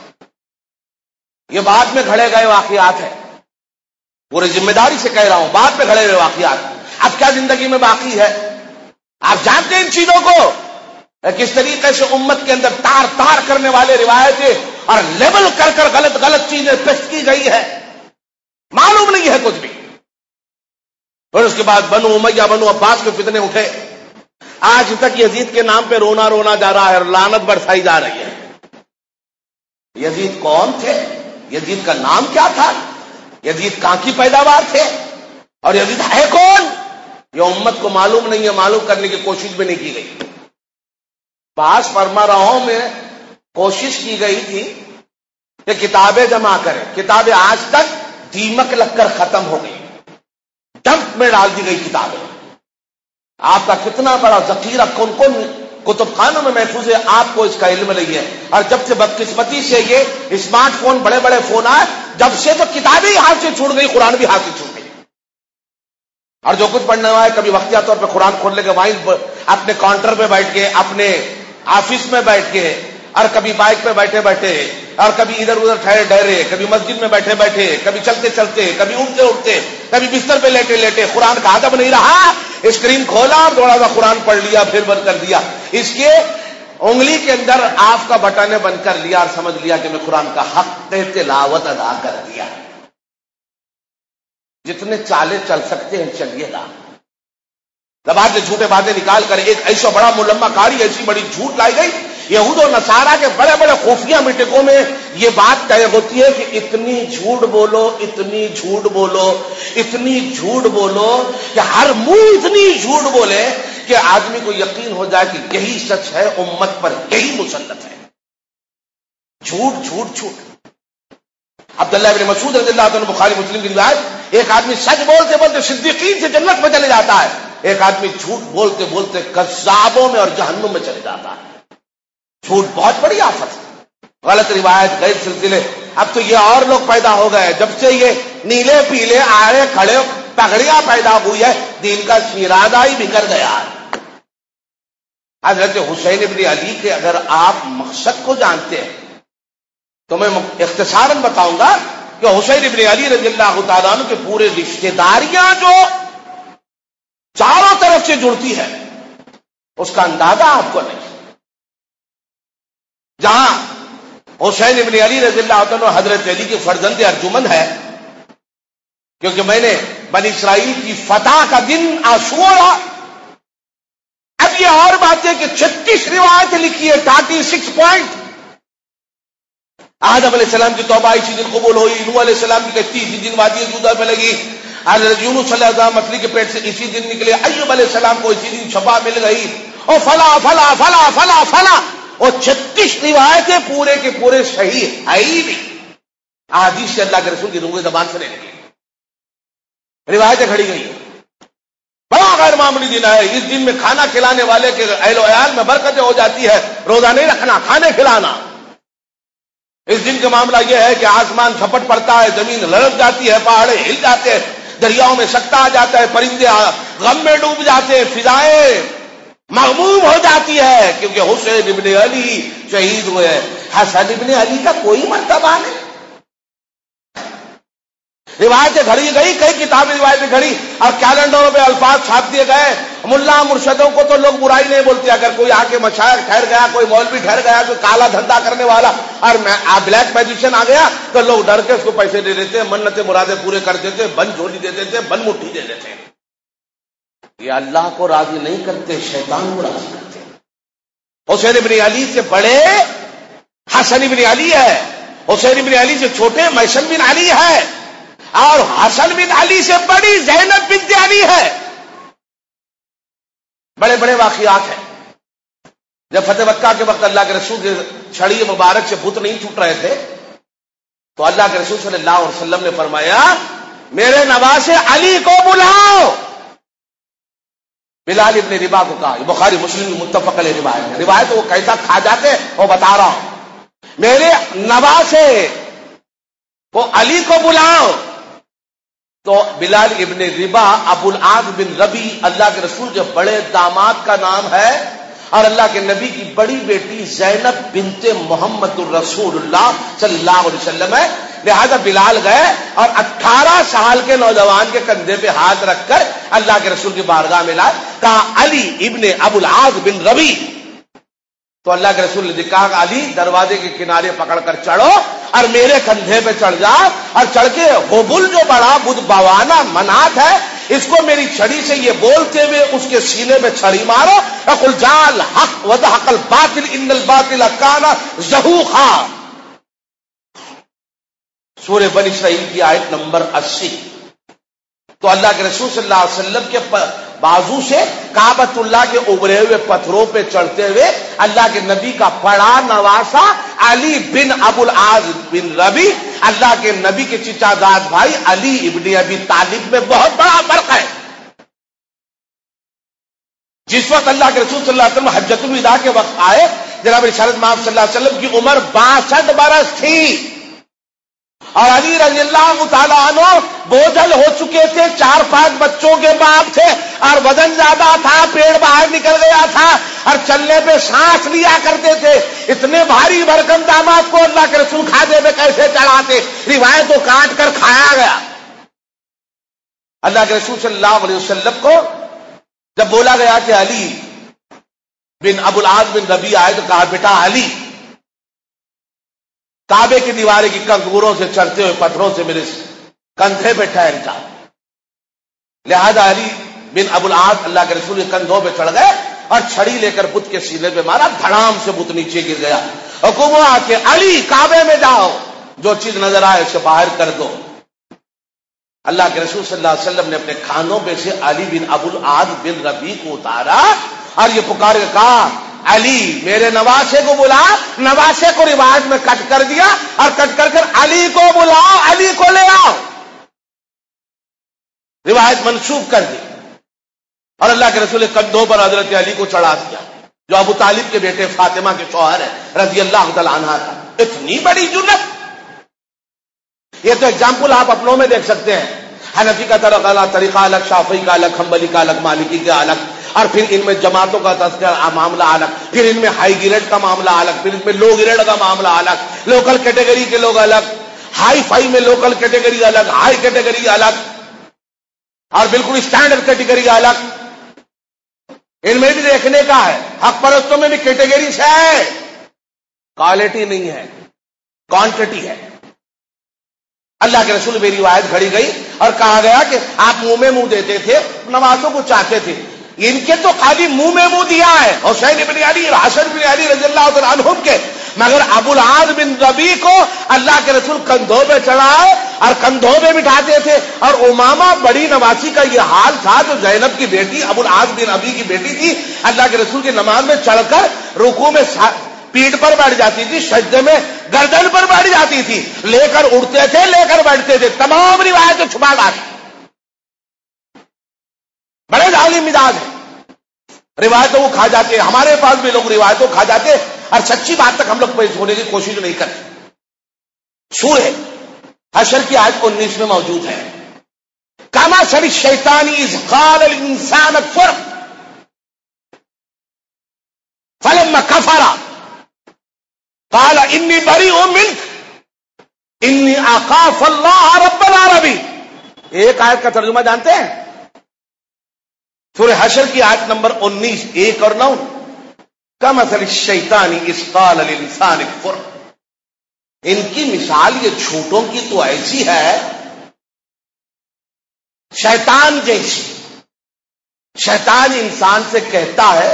یہ بعد میں گھڑے گئے واقعات ہیں، پورے ذمہ داری سے کہہ رہا ہوں، بعد میں گھڑے ہوئے واقعات۔ اب کیا زندگی میں باقی ہے؟ آپ جانتے ہیں ان چیزوں کو، کس طریقے سے امت کے اندر تار تار کرنے والے روایتیں اور لیبل کر کر غلط غلط چیزیں پیش کی گئی ہے، معلوم نہیں ہے کچھ بھی۔ اور اس کے بعد بنو امیہ بنو عباس کے فتنے اٹھے، آج تک یزید کے نام پہ رونا رونا جا رہا ہے اور لعنت برسائی جا رہی ہے۔ یزید کون تھے؟ یزید کا نام کیا تھا؟ یزید کہاں کی پیداوار تھے؟ اور یزید ہے کون؟ یہ امت کو معلوم نہیں ہے، معلوم کرنے کی کوشش بھی نہیں کی گئی۔ بعض فرمانرواؤں میں کوشش کی گئی تھی کہ کتابیں جمع کریں، کتابیں آج تک دیمک لگ کر ختم ہو گئی، ڈمپ میں ڈال دی گئی کتابیں۔ آپ کا کتنا بڑا ذخیرہ کون کون کتب خانوں میں محفوظ ہے، آپ کو اس کا علم نہیں ہے۔ اور جب سے بدقسمتی سے یہ اسمارٹ فون، بڑے بڑے فون آئے، جب سے تو کتابیں ہی ہاتھ سے چھوٹ گئی، قرآن بھی ہاتھ سے چھوٹ گئی۔ اور جو کچھ پڑھنے والا ہے، کبھی وقتیہ طور پہ قرآن کھول لے کے وہیں اپنے کاؤنٹر پہ بیٹھ کے، اپنے آفس میں بیٹھ کے، اور کبھی بائک پہ بیٹھے بیٹھے، اور کبھی ادھر ادھر ٹھہرے ڈہرے، کبھی مسجد میں بیٹھے بیٹھے، کبھی چلتے چلتے، کبھی اٹھتے اٹھتے، کبھی بستر پہ لیٹے لیٹے، قرآن کا ادب نہیں رہا، اسکرین کھولا اور تھوڑا سا قرآن پڑھ لیا، پھر بند کر دیا، اس کے انگلی کے اندر آف کا بٹن بند کر لیا اور سمجھ لیا کہ میں قرآن کا حق تلاوت ادا کر دیا۔ جتنے چالے چل سکتے ہیں چلیے گا۔ زبان سے جھوٹے باتیں نکال کر ایک ایسا بڑا ملمہ کاری، ایسی بڑی جھوٹ لائی گئی یہود و نصارہ کے بڑے بڑے خفیہ میٹنگوں میں یہ بات طے ہوتی ہے کہ اتنی جھوٹ بولو اتنی جھوٹ بولو اتنی جھوٹ بولو کہ ہر منہ اتنی جھوٹ بولے کہ آدمی کو یقین ہو جائے کہ یہی سچ ہے، امت پر یہی مسلط ہے. جھوٹ جھوٹ جھوٹ. عبداللہ بن مسعود رضی اللہ عنہ بخاری مسلم کی روایت، ایک آدمی سچ بولتے بولتے صدیقین سے جنت میں چلے جاتا ہے، ایک آدمی جھوٹ بولتے بولتے کذابوں میں اور جہنم میں چلے جاتا ہے. جھوٹ بہت بڑی آفت ہے. غلط روایت، غیر سلسلے. اب تو یہ اور لوگ پیدا ہو گئے جب سے یہ نیلے پیلے آڑے کھڑے پگڑیاں پیدا ہوئی ہے، دین کا شیرازہ ہی بگڑ گیا ہے. حضرت حسین ابن علی کے اگر آپ مقصد کو جانتے ہیں تو میں اختصاراً بتاؤں گا کہ حسین ابن علی رضی اللہ تعالیٰ عنہ کے پورے رشتے داریاں جو چاروں طرف سے جڑتی ہے اس کا اندازہ آپ کو نہیں. جہاں حسین ابن علی رضی اللہ عنہ حضرت علی کے فرزند ارجمند ہے، کیونکہ میں نے بنی اسرائیل کی فتح کا دن عاشورا. اب یہ اور بات ہے کہ چھتیس روایتیں لکھی ہے، تھرٹی سکس پوائنٹ. آدم علیہ السلام کی توبہ اسی دن قبول ہوئی، نوح علیہ السلام کی کشتی اسی دن وادی جودہ میں لگی، حضرت یونس صلی اللہ علیہ وسلم مچھلی کے پیٹ سے اسی دن نکلے، ایوب علیہ السلام کو اسی دن شفا مل گئی، اور فلا فلا فلا فلا فلا اور چھتیس روایتیں پورے کے پورے صحیح ہے ہی نہیں. احادیث سے اللہ کے رسول کی روح زبان سے نہیں نکلی، روایتیں کھڑی گئی. بڑا غیر معمولی دن ہے. اس دن میں کھانا کھلانے والے کے اہل و عیال میں برکتیں ہو جاتی ہے. روزہ نہیں رکھنا، کھانے کھلانا. اس دن کا معاملہ یہ ہے کہ آسمان جھپٹ پڑتا ہے، زمین لڑک جاتی ہے، پہاڑے ہل جاتے ہیں، دریاؤں میں سکتا آ جاتا ہے، پرندے غم میں ڈوب جاتے ہیں، فضائیں مغموم ہو جاتی ہے، کیونکہ حسین ابن علی شہید ہوئے. حسن ابن علی کا کوئی مرتبہ نہیں. روایتیں گھڑی گئی، کئی کتابیں روایتیں گھڑی اور کیلنڈروں پہ الفاظ چھاپ دیے گئے. ملا مرشدوں کو تو لوگ برائی نہیں بولتے. اگر کوئی آ کے مشائخ ٹھہر گیا، کوئی مولوی ٹھہر گیا، کوئی کالا دھندا کرنے والا اور بلیک میجیشین آ گیا تو لوگ ڈر کے اس کو پیسے دے دیتے، منتیں مرادیں پورے کر دیتے، بند جھولی دے دیتے، بند مٹھی دے دیتے. یہ اللہ کو راضی نہیں کرتے، شیطان کو راضی کرتے. حسین ابن علی سے بڑے حسن ابن علی ہے، حسین ابن علی سے چھوٹے میسن بن علی ہے، اور حسن بن علی سے بڑی زینب بنت علی ہے. بڑے بڑے واقعات ہیں. جب فتح مکہ کے وقت اللہ کے رسول کے چھڑی مبارک سے بت نہیں ٹوٹ رہے تھے تو اللہ کے رسول صلی اللہ علیہ وسلم نے فرمایا میرے نواسے علی کو بلاؤ. بلال ابن ربا کو کہا. یہ بخاری مسلم متفق علیہ روایت ہے. روایت وہ کیسا کھا جاتے وہ بتا رہا ہوں. میرے نواسے کو علی کو بلاؤ. تو بلال ابن ربا ابو العاص بن ربی اللہ کے رسول کے بڑے داماد کا نام ہے، اور اللہ کے نبی کی بڑی بیٹی زینب بنت محمد الرسول اللہ صلی اللہ علیہ وسلم ہے. لہذا بلال گئے اور اٹھارہ سال کے نوجوان کے کندھے پہ ہاتھ رکھ کر اللہ کے رسول کی بارگاہ میں لائے. کہا علی ابن ابو العاص بن ربی. تو اللہ کے رسول نے کہا کہ علی دروازے کے کنارے پکڑ کر چڑھو اور میرے کندھے پہ چڑھ جا، اور چڑھ کے حبل جو بڑا بدھ بوانا منات ہے اس کو میری چھڑی سے یہ بولتے ہوئے اس کے سینے میں چھڑی مارو. قل جاء الحق وزهق الباطل ان الباطل کان زہوقا. سورہ بنی اسرائیل کی آیت نمبر اسی. تو اللہ کے رسول صلی اللہ علیہ وسلم کے بازو سے کعبۃ اللہ کے ابھرے ہوئے پتھروں پہ چڑھتے ہوئے اللہ کے نبی کا بڑا نواسا علی بن ابو العاص بن ربی، اللہ کے نبی کے چچا زاد بھائی علی ابن ابی طالب میں بہت بڑا فرق ہے. جس وقت اللہ کے رسول صلی اللہ علیہ وسلم حجۃ الوداع کے وقت آئے، جناب رسالت مآب صلی اللہ علیہ وسلم کی عمر باسٹھ برس تھی، اور علی رضی اللہ تعالیٰ عنہ بوجھل ہو چکے تھے، چار پانچ بچوں کے باپ تھے، اور وزن زیادہ تھا، پیڑ باہر نکل گیا تھا، اور چلنے پہ سانس لیا کرتے تھے. اتنے بھاری بھرکم داماد کو اللہ کے رسول کھاتے میں کیسے چڑھاتے؟ روایت کو کاٹ کر کھایا گیا. اللہ کے رسول صلی اللہ علیہ وسلم کو جب بولا گیا کہ علی بن ابو العاص بن ربی آئے تو کہا بیٹا علی کعبے کی دیواریں کی کنگوروں سے چڑھتے ہوئے پتھروں سے میرے کندھے پہ ٹھہر جا. لہذا علی بن ابو العاص اللہ کے رسول کے کندھوں پہ چڑھ گئے اور چھڑی لے کر بت کے سینے پہ مارا، دھڑام سے بت نیچے گر گیا۔ حکم ہوا کہ علی کعبے میں جاؤ، جو چیز نظر آئے اسے باہر کر دو۔ اللہ کے رسول صلی اللہ علیہ وسلم نے اپنے کھانوں پہ سے علی بن ابو العاد بن ربیع کو اتارا اور یہ پکار کے کہا، علی میرے نواسے کو بلا۔ نواسے کو روایت میں کٹ کر دیا اور کٹ کر کر علی کو بلاؤ، علی کو لے آؤ، روایت منسوخ کر دی۔ اور اللہ کے رسول کندھوں پر حضرت علی کو چڑھا دیا، جو ابو طالب کے بیٹے فاطمہ کے شوہر ہے رضی اللہ تعالی عنہ کا۔ اتنی بڑی جرأت! یہ تو ایگزامپل آپ اپنوں میں دیکھ سکتے ہیں۔ حنفی کا طریقہ الگ، شافعی کا الگ، حنبلی کا الگ، مالکی کا الگ، اور پھر ان میں جماعتوں کا تذکرہ معاملہ الگ، پھر ان میں ہائی گریڈ کا معاملہ الگ، پھر ان میں لو گریڈ کا معاملہ الگ، لوکل کیٹیگری کے لوگ الگ، ہائی فائی میں لوکل کیٹیگری الگ، ہائی کیٹیگری الگ، اور بالکل اسٹینڈرڈ کیٹیگری الگ۔ ان میں بھی دیکھنے کا ہے، حق پرستوں میں بھی کیٹیگریز ہے، کوالٹی نہیں ہے، کوانٹٹی ہے۔ اللہ کے رسول میں روایت گھڑی گئی اور کہا گیا کہ آپ منہ میں منہ دیتے تھے، نوازوں کو چاہتے تھے، ان کے تو خالی منہ میں منہ دیا ہے، حسین بن علی، حسن بن علی رضی اللہ تعالیٰ عنہم کے، مگر ابو العاد بن ربیع کو اللہ کے رسول کندھوں پہ چڑھائے اور کندھوں پہ بٹھاتے تھے۔ اور امامہ بڑی نواسی کا یہ حال تھا، جو زینب کی بیٹی ابو العاد بن ربیع کی بیٹی تھی، اللہ کے رسول کی نماز میں چڑھ کر رکوع میں پیٹھ پر بیٹھ جاتی تھی، سجدے میں گردن پر بیٹھ جاتی تھی، لے کر اڑتے تھے، لے کر بیٹھتے تھے، تمام روایتیں چھپا لاتی، بڑے ظالم مزاج ہیں، روایتوں کو کھا جاتے ہیں۔ ہمارے پاس بھی لوگ روایتوں کو کھا جاتے ہیں اور سچی بات تک ہم لوگ پیش ہونے کی کوشش نہیں کرتے۔ سورہ حشر کی آیت انیس میں موجود ہے، کمثل الشیطان اذ قال الانسان اکفر فلما کفر قال انی بریء منک انی اخاف اللہ رب العالمین۔ ایک آیت کا ترجمہ جانتے ہیں؟ سورہ حشر کی آیت نمبر انیس، ایک اور نو، کمثل الشیطان اذ قال الانسان اکفر۔ ان کی مثال یہ جھوٹوں کی تو ایسی ہے شیطان جیسی۔ شیطان انسان سے کہتا ہے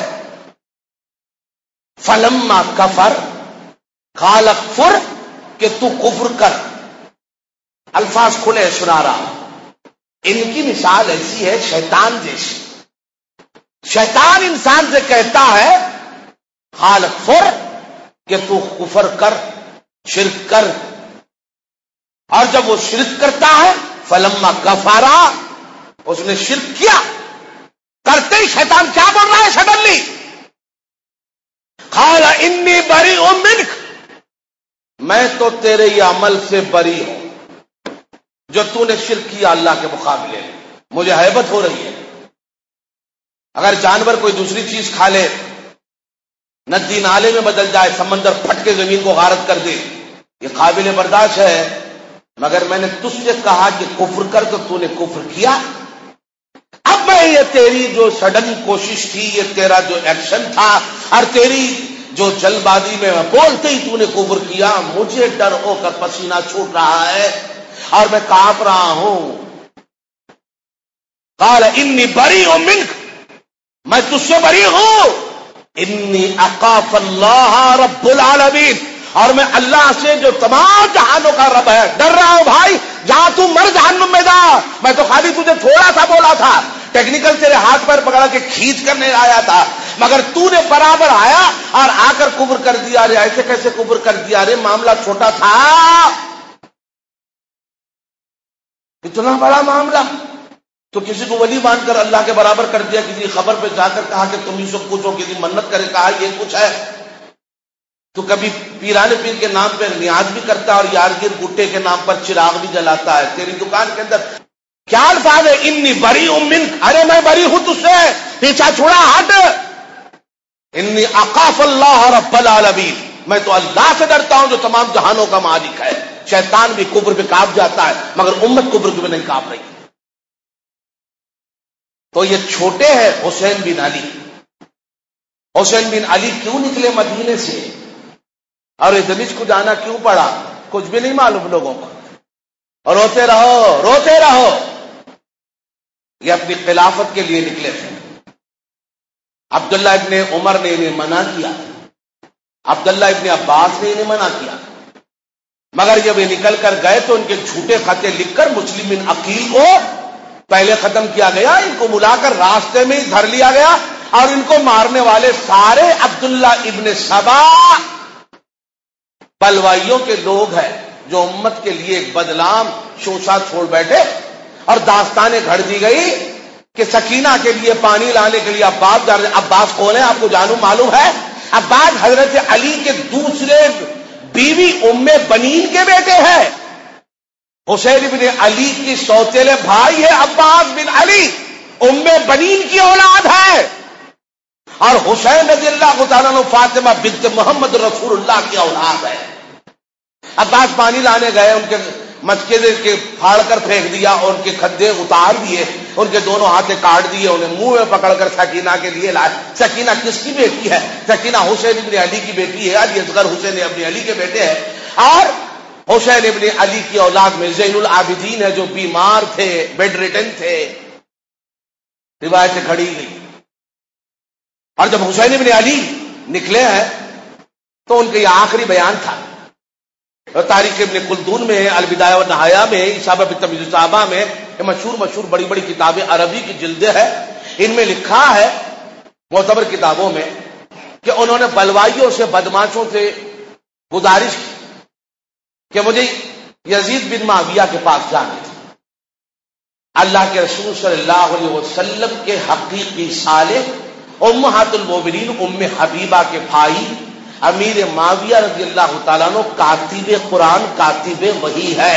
فلما کفر قال اکفر، کہ تو کفر کر۔ الفاظ کھلے سنا رہا، ان کی مثال ایسی ہے شیطان جیسی۔ شیطان انسان سے کہتا ہے قال اکفر، کہ تو کفر کر، شرک کر، اور جب وہ شرک کرتا ہے فلما کفرا، اس نے شرک کیا، کرتے ہی شیطان کیا بول رہا ہے سڈنلی؟ قال انی بریء منک، میں تو تیرے یہ عمل سے بری ہوں جو تو نے شرک کیا اللہ کے مقابلے، مجھے ہیبت ہو رہی ہے۔ اگر جانور کوئی دوسری چیز کھا لے، ندی نالے میں بدل جائے، سمندر پھٹ کے زمین کو غارت کر دے، یہ قابل برداشت ہے، مگر میں نے تجھ سے کہا کہ کفر کر، تو تو نے کفر کیا۔ اب میں یہ تیری جو سڈن کوشش تھی، یہ تیرا جو ایکشن تھا، اور تیری جو جلد بازی میں بولتے ہی تو نے کفر کیا، مجھے ڈر ہو کر پسینہ چھوٹ رہا ہے اور میں کانپ رہا ہوں۔ قال انی بریء منک، میں تجھ سے بری ہوں، انی اخاف اللہ رب العالمین، اور میں اللہ سے جو تمام جہانوں کا رب ہے ڈر رہا ہوں۔ بھائی جہاں تم مر جہنم میں جا، میں تو خالی تجھے تھوڑا سا بولا تھا، ٹیکنیکل تیرے ہاتھ پر پکڑا کے کھینچ کرنے آیا تھا، مگر تو نے برابر آیا اور آ کر کفر کر دیا۔ رے ایسے کیسے کفر کر دیا رے؟ معاملہ چھوٹا تھا، اتنا بڑا معاملہ تو کسی کو ولی مان کر اللہ کے برابر کر دیا، کسی خبر پہ جا کر کہا کہ تم ہی سب کچھ ہو، کسی منت کرے کہا یہ کچھ ہے، تو کبھی پیرانے پیر کے نام پہ نیاز بھی کرتا ہے اور یارگیر گٹے کے نام پر چراغ بھی جلاتا ہے۔ تیری دکان کے اندر کیا الفاظ ہے؟ انی بریء منک، ارے میں بری ہوں تجھ سے، پیچھا چھوڑا، ہٹ۔ انی اخاف اللہ رب العالمین، میں تو اللہ سے ڈرتا ہوں جو تمام جہانوں کا مالک ہے۔ شیطان بھی کفر پہ کانپ جاتا ہے، مگر امت کفر پہ نہیں کانپ رہی۔ تو یہ چھوٹے ہیں حسین بن علی۔ حسین بن علی کیوں نکلے مدینے سے اور دمشق کو جانا کیوں پڑا؟ کچھ بھی نہیں معلوم لوگوں کو، اور روتے رہو روتے رہو۔ یہ اپنی خلافت کے لیے نکلے تھے، عبداللہ ابن عمر نے انہیں منع کیا، عبداللہ ابن عباس نے انہیں منع کیا، مگر جب یہ نکل کر گئے تو ان کے جھوٹے خطے لکھ کر مسلم بن عقیل کو پہلے ختم کیا گیا، ان کو بلا کر راستے میں ہی دھر لیا گیا، اور ان کو مارنے والے سارے عبداللہ ابن سبا بلوائیوں کے لوگ ہیں جو امت کے لیے ایک بدنام شوشہ چھوڑ بیٹھے، اور داستانیں گھڑ دی گئی کہ سکینہ کے لیے پانی لانے کے لیے عباس جا رہے۔ عباس کون ہے آپ کو جانو معلوم ہے؟ عباس حضرت علی کے دوسرے بیوی ام بنین کے بیٹے ہیں، حسین بن علی کی سوتیلے بھائی ہے عباس بن علی، ام بنین کی اولاد ہے، اور حسین رضی اللہ تعالیٰ عنہ فاطمہ بنت محمد رسول اللہ کی اولاد ہے۔ عباس پانی لانے گئے، ان کے مسکدے کے پھاڑ کر پھینک دیا، اور ان کے کھدے اتار دیے، ان کے دونوں ہاتھیں کاٹ دیے، انہیں منہ میں پکڑ کر سکینہ کے لیے لائے۔ سکینہ کس کی بیٹی ہے؟ سکینہ حسین ابن علی کی بیٹی ہے، علی اصغر حسین ابن علی کے بیٹے ہیں، اور حسین ابن علی کی اولاد میں زین العابدین ہے جو بیمار تھے، بیڈ ریٹن تھے، روایتیں کھڑی گئی۔ اور جب حسین ابن علی نکلے ہیں تو ان کا یہ آخری بیان تھا، تاریخ ابن خلدون میں ہے، البدایہ والنہایہ میں، اصابہ بالتمییز الصحابہ میں، یہ مشہور مشہور بڑی بڑی کتابیں عربی کی جلدیں ہیں، ان میں لکھا ہے معتبر کتابوں میں کہ انہوں نے بلوائیوں سے، بدماشوں سے گزارش کی کہ مجھے یزید بن معاویہ کے پاس جانے تھے، اللہ کے رسول صلی اللہ علیہ وسلم کے حقیقی صالح امہات المومنین ام حبیبہ کے بھائی امیر معاویہ رضی اللہ تعالیٰ عنہ کاتب قرآن، کاتب وحی ہے۔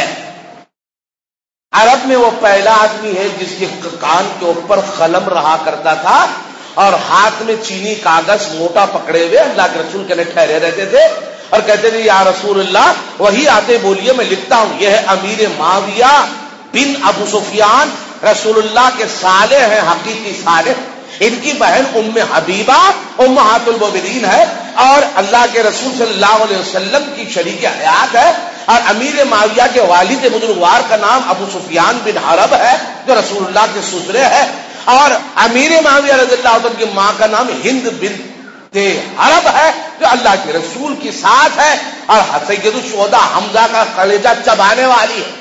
عرب میں وہ پہلا آدمی ہے جس کے کان کے اوپر قلم رہا کرتا تھا اور ہاتھ میں چینی کاغذ موٹا پکڑے ہوئے اللہ کے رسول کے لیے ٹھہرے رہتے تھے اور کہتے تھے یا رسول اللہ، وہی آتے بولیے میں لکھتا ہوں، یہ ہے امیر معاویہ بن ابو سفیان، رسول اللہ کے صالح ہیں، حقیقی صالح، ان کی بہن ام حبیبہ امہات المومنین ہے، اور اللہ کے رسول صلی اللہ علیہ وسلم کی شریک حیات ہے، اور امیر معاویہ کے والد بزرگوار کا نام ابو سفیان بن حرب ہے جو رسول اللہ کے سسرے ہے، اور امیر معاویہ رضی اللہ عنہ کی ماں کا نام ہند بنت حرب ہے جو اللہ کے رسول کی ساس ہے، اور سید الشہداء حمزہ کا کلیجہ چبانے والی ہے۔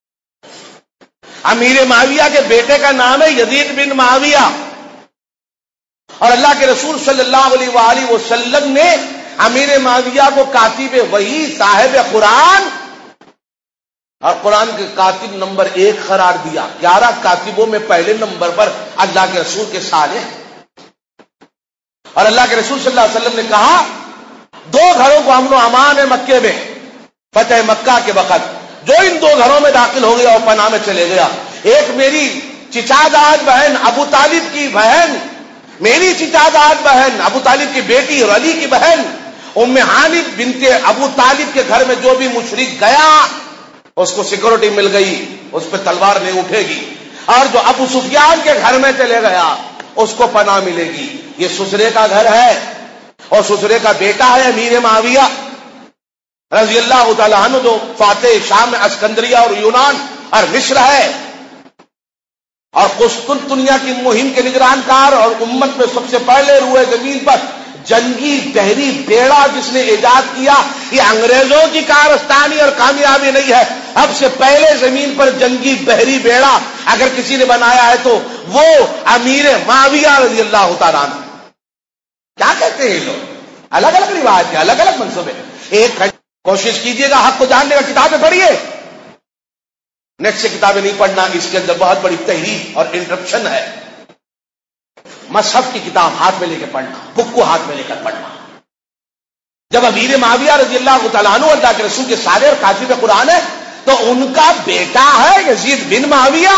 امیر معاویہ کے بیٹے کا نام ہے یزید بن معاویہ، اور اللہ کے رسول صلی اللہ علیہ وآلہ وسلم نے امیر معاویہ کو کاتب وحی، صاحب قرآن اور قرآن کے کاتب نمبر ایک قرار دیا۔ گیارہ کاتبوں میں پہلے نمبر پر اللہ کے رسول کے صالح، اور اللہ کے رسول صلی اللہ علیہ وسلم نے کہا دو گھروں کو امن و امان ہے مکے میں فتح مکہ کے وقت، جو ان دو گھروں میں داخل ہو گیا اور پناہ میں چلے گیا، ایک میری چچاداد بہن ابو طالب کی بہن، میری چچاداد بہن ابو طالب کی بیٹی اور علی کی بہن ام حانب بنت ابو طالب کے گھر میں جو بھی مشرک گیا اس کو سیکورٹی مل گئی، اس پہ تلوار نہیں اٹھے گی، اور جو ابو سفیان کے گھر میں چلے گیا اس کو پناہ ملے گی۔ یہ سسرے کا گھر ہے اور سسرے کا بیٹا ہے امیر معاویہ رضی اللہ تعالیٰ عنہ جو فاتح شام، اسکندریہ اور یونان اور مصر ہے، اور قسطنطنیہ کی مہم کے نگران کار، اور امت میں سب سے پہلے روئے زمین پر جنگی بحری بیڑا جس نے ایجاد کیا۔ یہ انگریزوں کی کارستانی اور کامیابی نہیں ہے، اب سے پہلے زمین پر جنگی بحری بیڑا اگر کسی نے بنایا ہے تو وہ امیر معاویہ رضی اللہ تعالیٰ عنہ۔ کیا کہتے ہیں لوگ؟ الگ الگ روایت ہے، الگ الگ منصوبے۔ ایک کوشش کیجئے گا حق کو جاننے کا، کتابیں پڑھیے، نیٹ سے کتابیں نہیں پڑھنا، اس کے اندر بہت بڑی تحریف اور انٹرپشن ہے۔ مصحف کی کتاب ہاتھ میں لے کے پڑھنا، بک کو ہاتھ میں لے کر پڑھنا۔ جب امیر معاویہ رضی اللہ تعالیٰ عنہ اللہ کے رسول کے صالح اور کاتب قرآن ہے تو ان کا بیٹا ہے یزید بن معاویہ،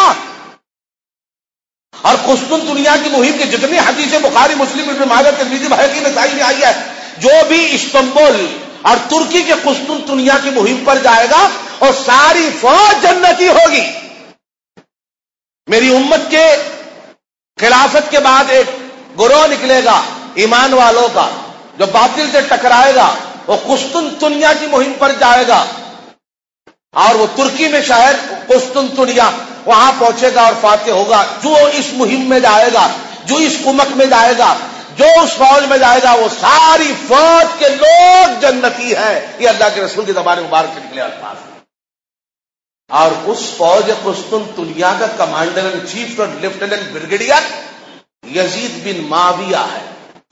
اور قسطنطنیہ کی مہم کے جتنی حدیثیں بخاری، مسلم، ابن ماجہ، ترمذی، بہقی، نسائی میں آئی ہے، جو بھی استنبول اور ترکی کے قسطنطنیہ کی مہم پر جائے گا اور ساری فوج جنتی ہوگی۔ میری امت کے خلافت کے بعد ایک گروہ نکلے گا ایمان والوں کا جو باطل سے ٹکرائے گا، وہ قسطنطنیہ کی مہم پر جائے گا، اور وہ ترکی میں شہر قسطنطنیہ وہاں پہنچے گا اور فاتح ہوگا۔ جو اس مہم میں جائے گا، جو اس کمک میں جائے گا، جو اس فوج میں جائے گا وہ ساری فوج کے لوگ جنتی ہیں. یہ اللہ کے رسول کی زبان مبارک سے نکلے الفاظ. اور اس فوج قسطنطنیہ کا کمانڈر ان چیف اور لیفٹیننٹ بریگیڈیئر یزید بن معاویہ ہے.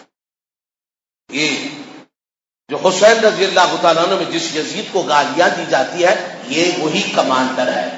یہ جو حسین رضی اللہ تعالیٰ عنہ میں جس یزید کو گالیاں دی جاتی ہے یہ وہی کمانڈر ہے.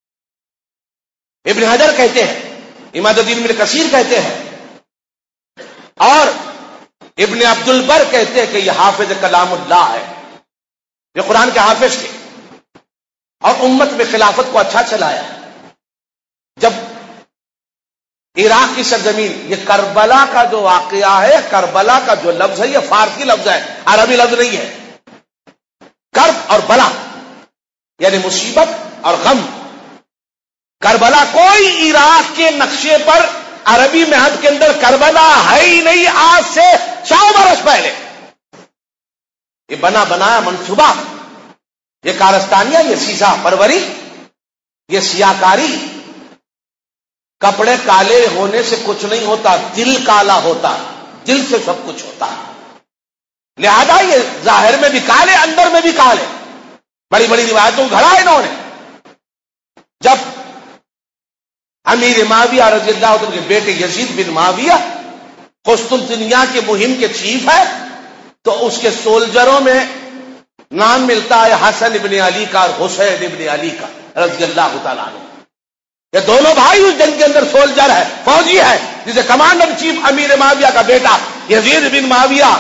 ابن حجر کہتے ہیں, اماد الدین ابن کثیر کہتے ہیں, اور ابن عبد البر کہتے ہیں کہ یہ حافظ کلام اللہ ہے, یہ قرآن کے حافظ تھے اور امت میں خلافت کو اچھا چلایا. جب عراق کی سرزمین, یہ کربلا کا جو واقعہ ہے, کربلا کا جو لفظ ہے یہ فارسی لفظ ہے, عربی لفظ نہیں ہے. کرب اور بلا یعنی مصیبت اور غم. کربلا کوئی عراق کے نقشے پر عربی مہد کے اندر کربلا ہے ہی نہیں آج سے سو برس پہلے. یہ بنا بنایا منصوبہ, یہ کارستانیہ, یہ سیسا پروری, یہ سیاکاری. کپڑے کالے ہونے سے کچھ نہیں ہوتا, دل کالا ہوتا, دل سے سب کچھ ہوتا. لہذا یہ ظاہر میں بھی کالے, اندر میں بھی کالے. بڑی بڑی روایتوں کو گھڑا انہوں نے. جب امیر معاویہ رضی اللہ عنہ کے بیٹے یزید بن معاویہ قسطنطنیہ کے مہم کے چیف ہے تو اس کے سولجروں میں نام ملتا ہے حسن ابن علی کا اور حسین ابن علی کا رضی اللہ تعالیٰ عنہ. یہ دونوں بھائی اس جنگ کے اندر سولجر ہے, فوجی ہے, جسے کمانڈر چیف امیر معاویہ کا بیٹا یزید بن معاویہ.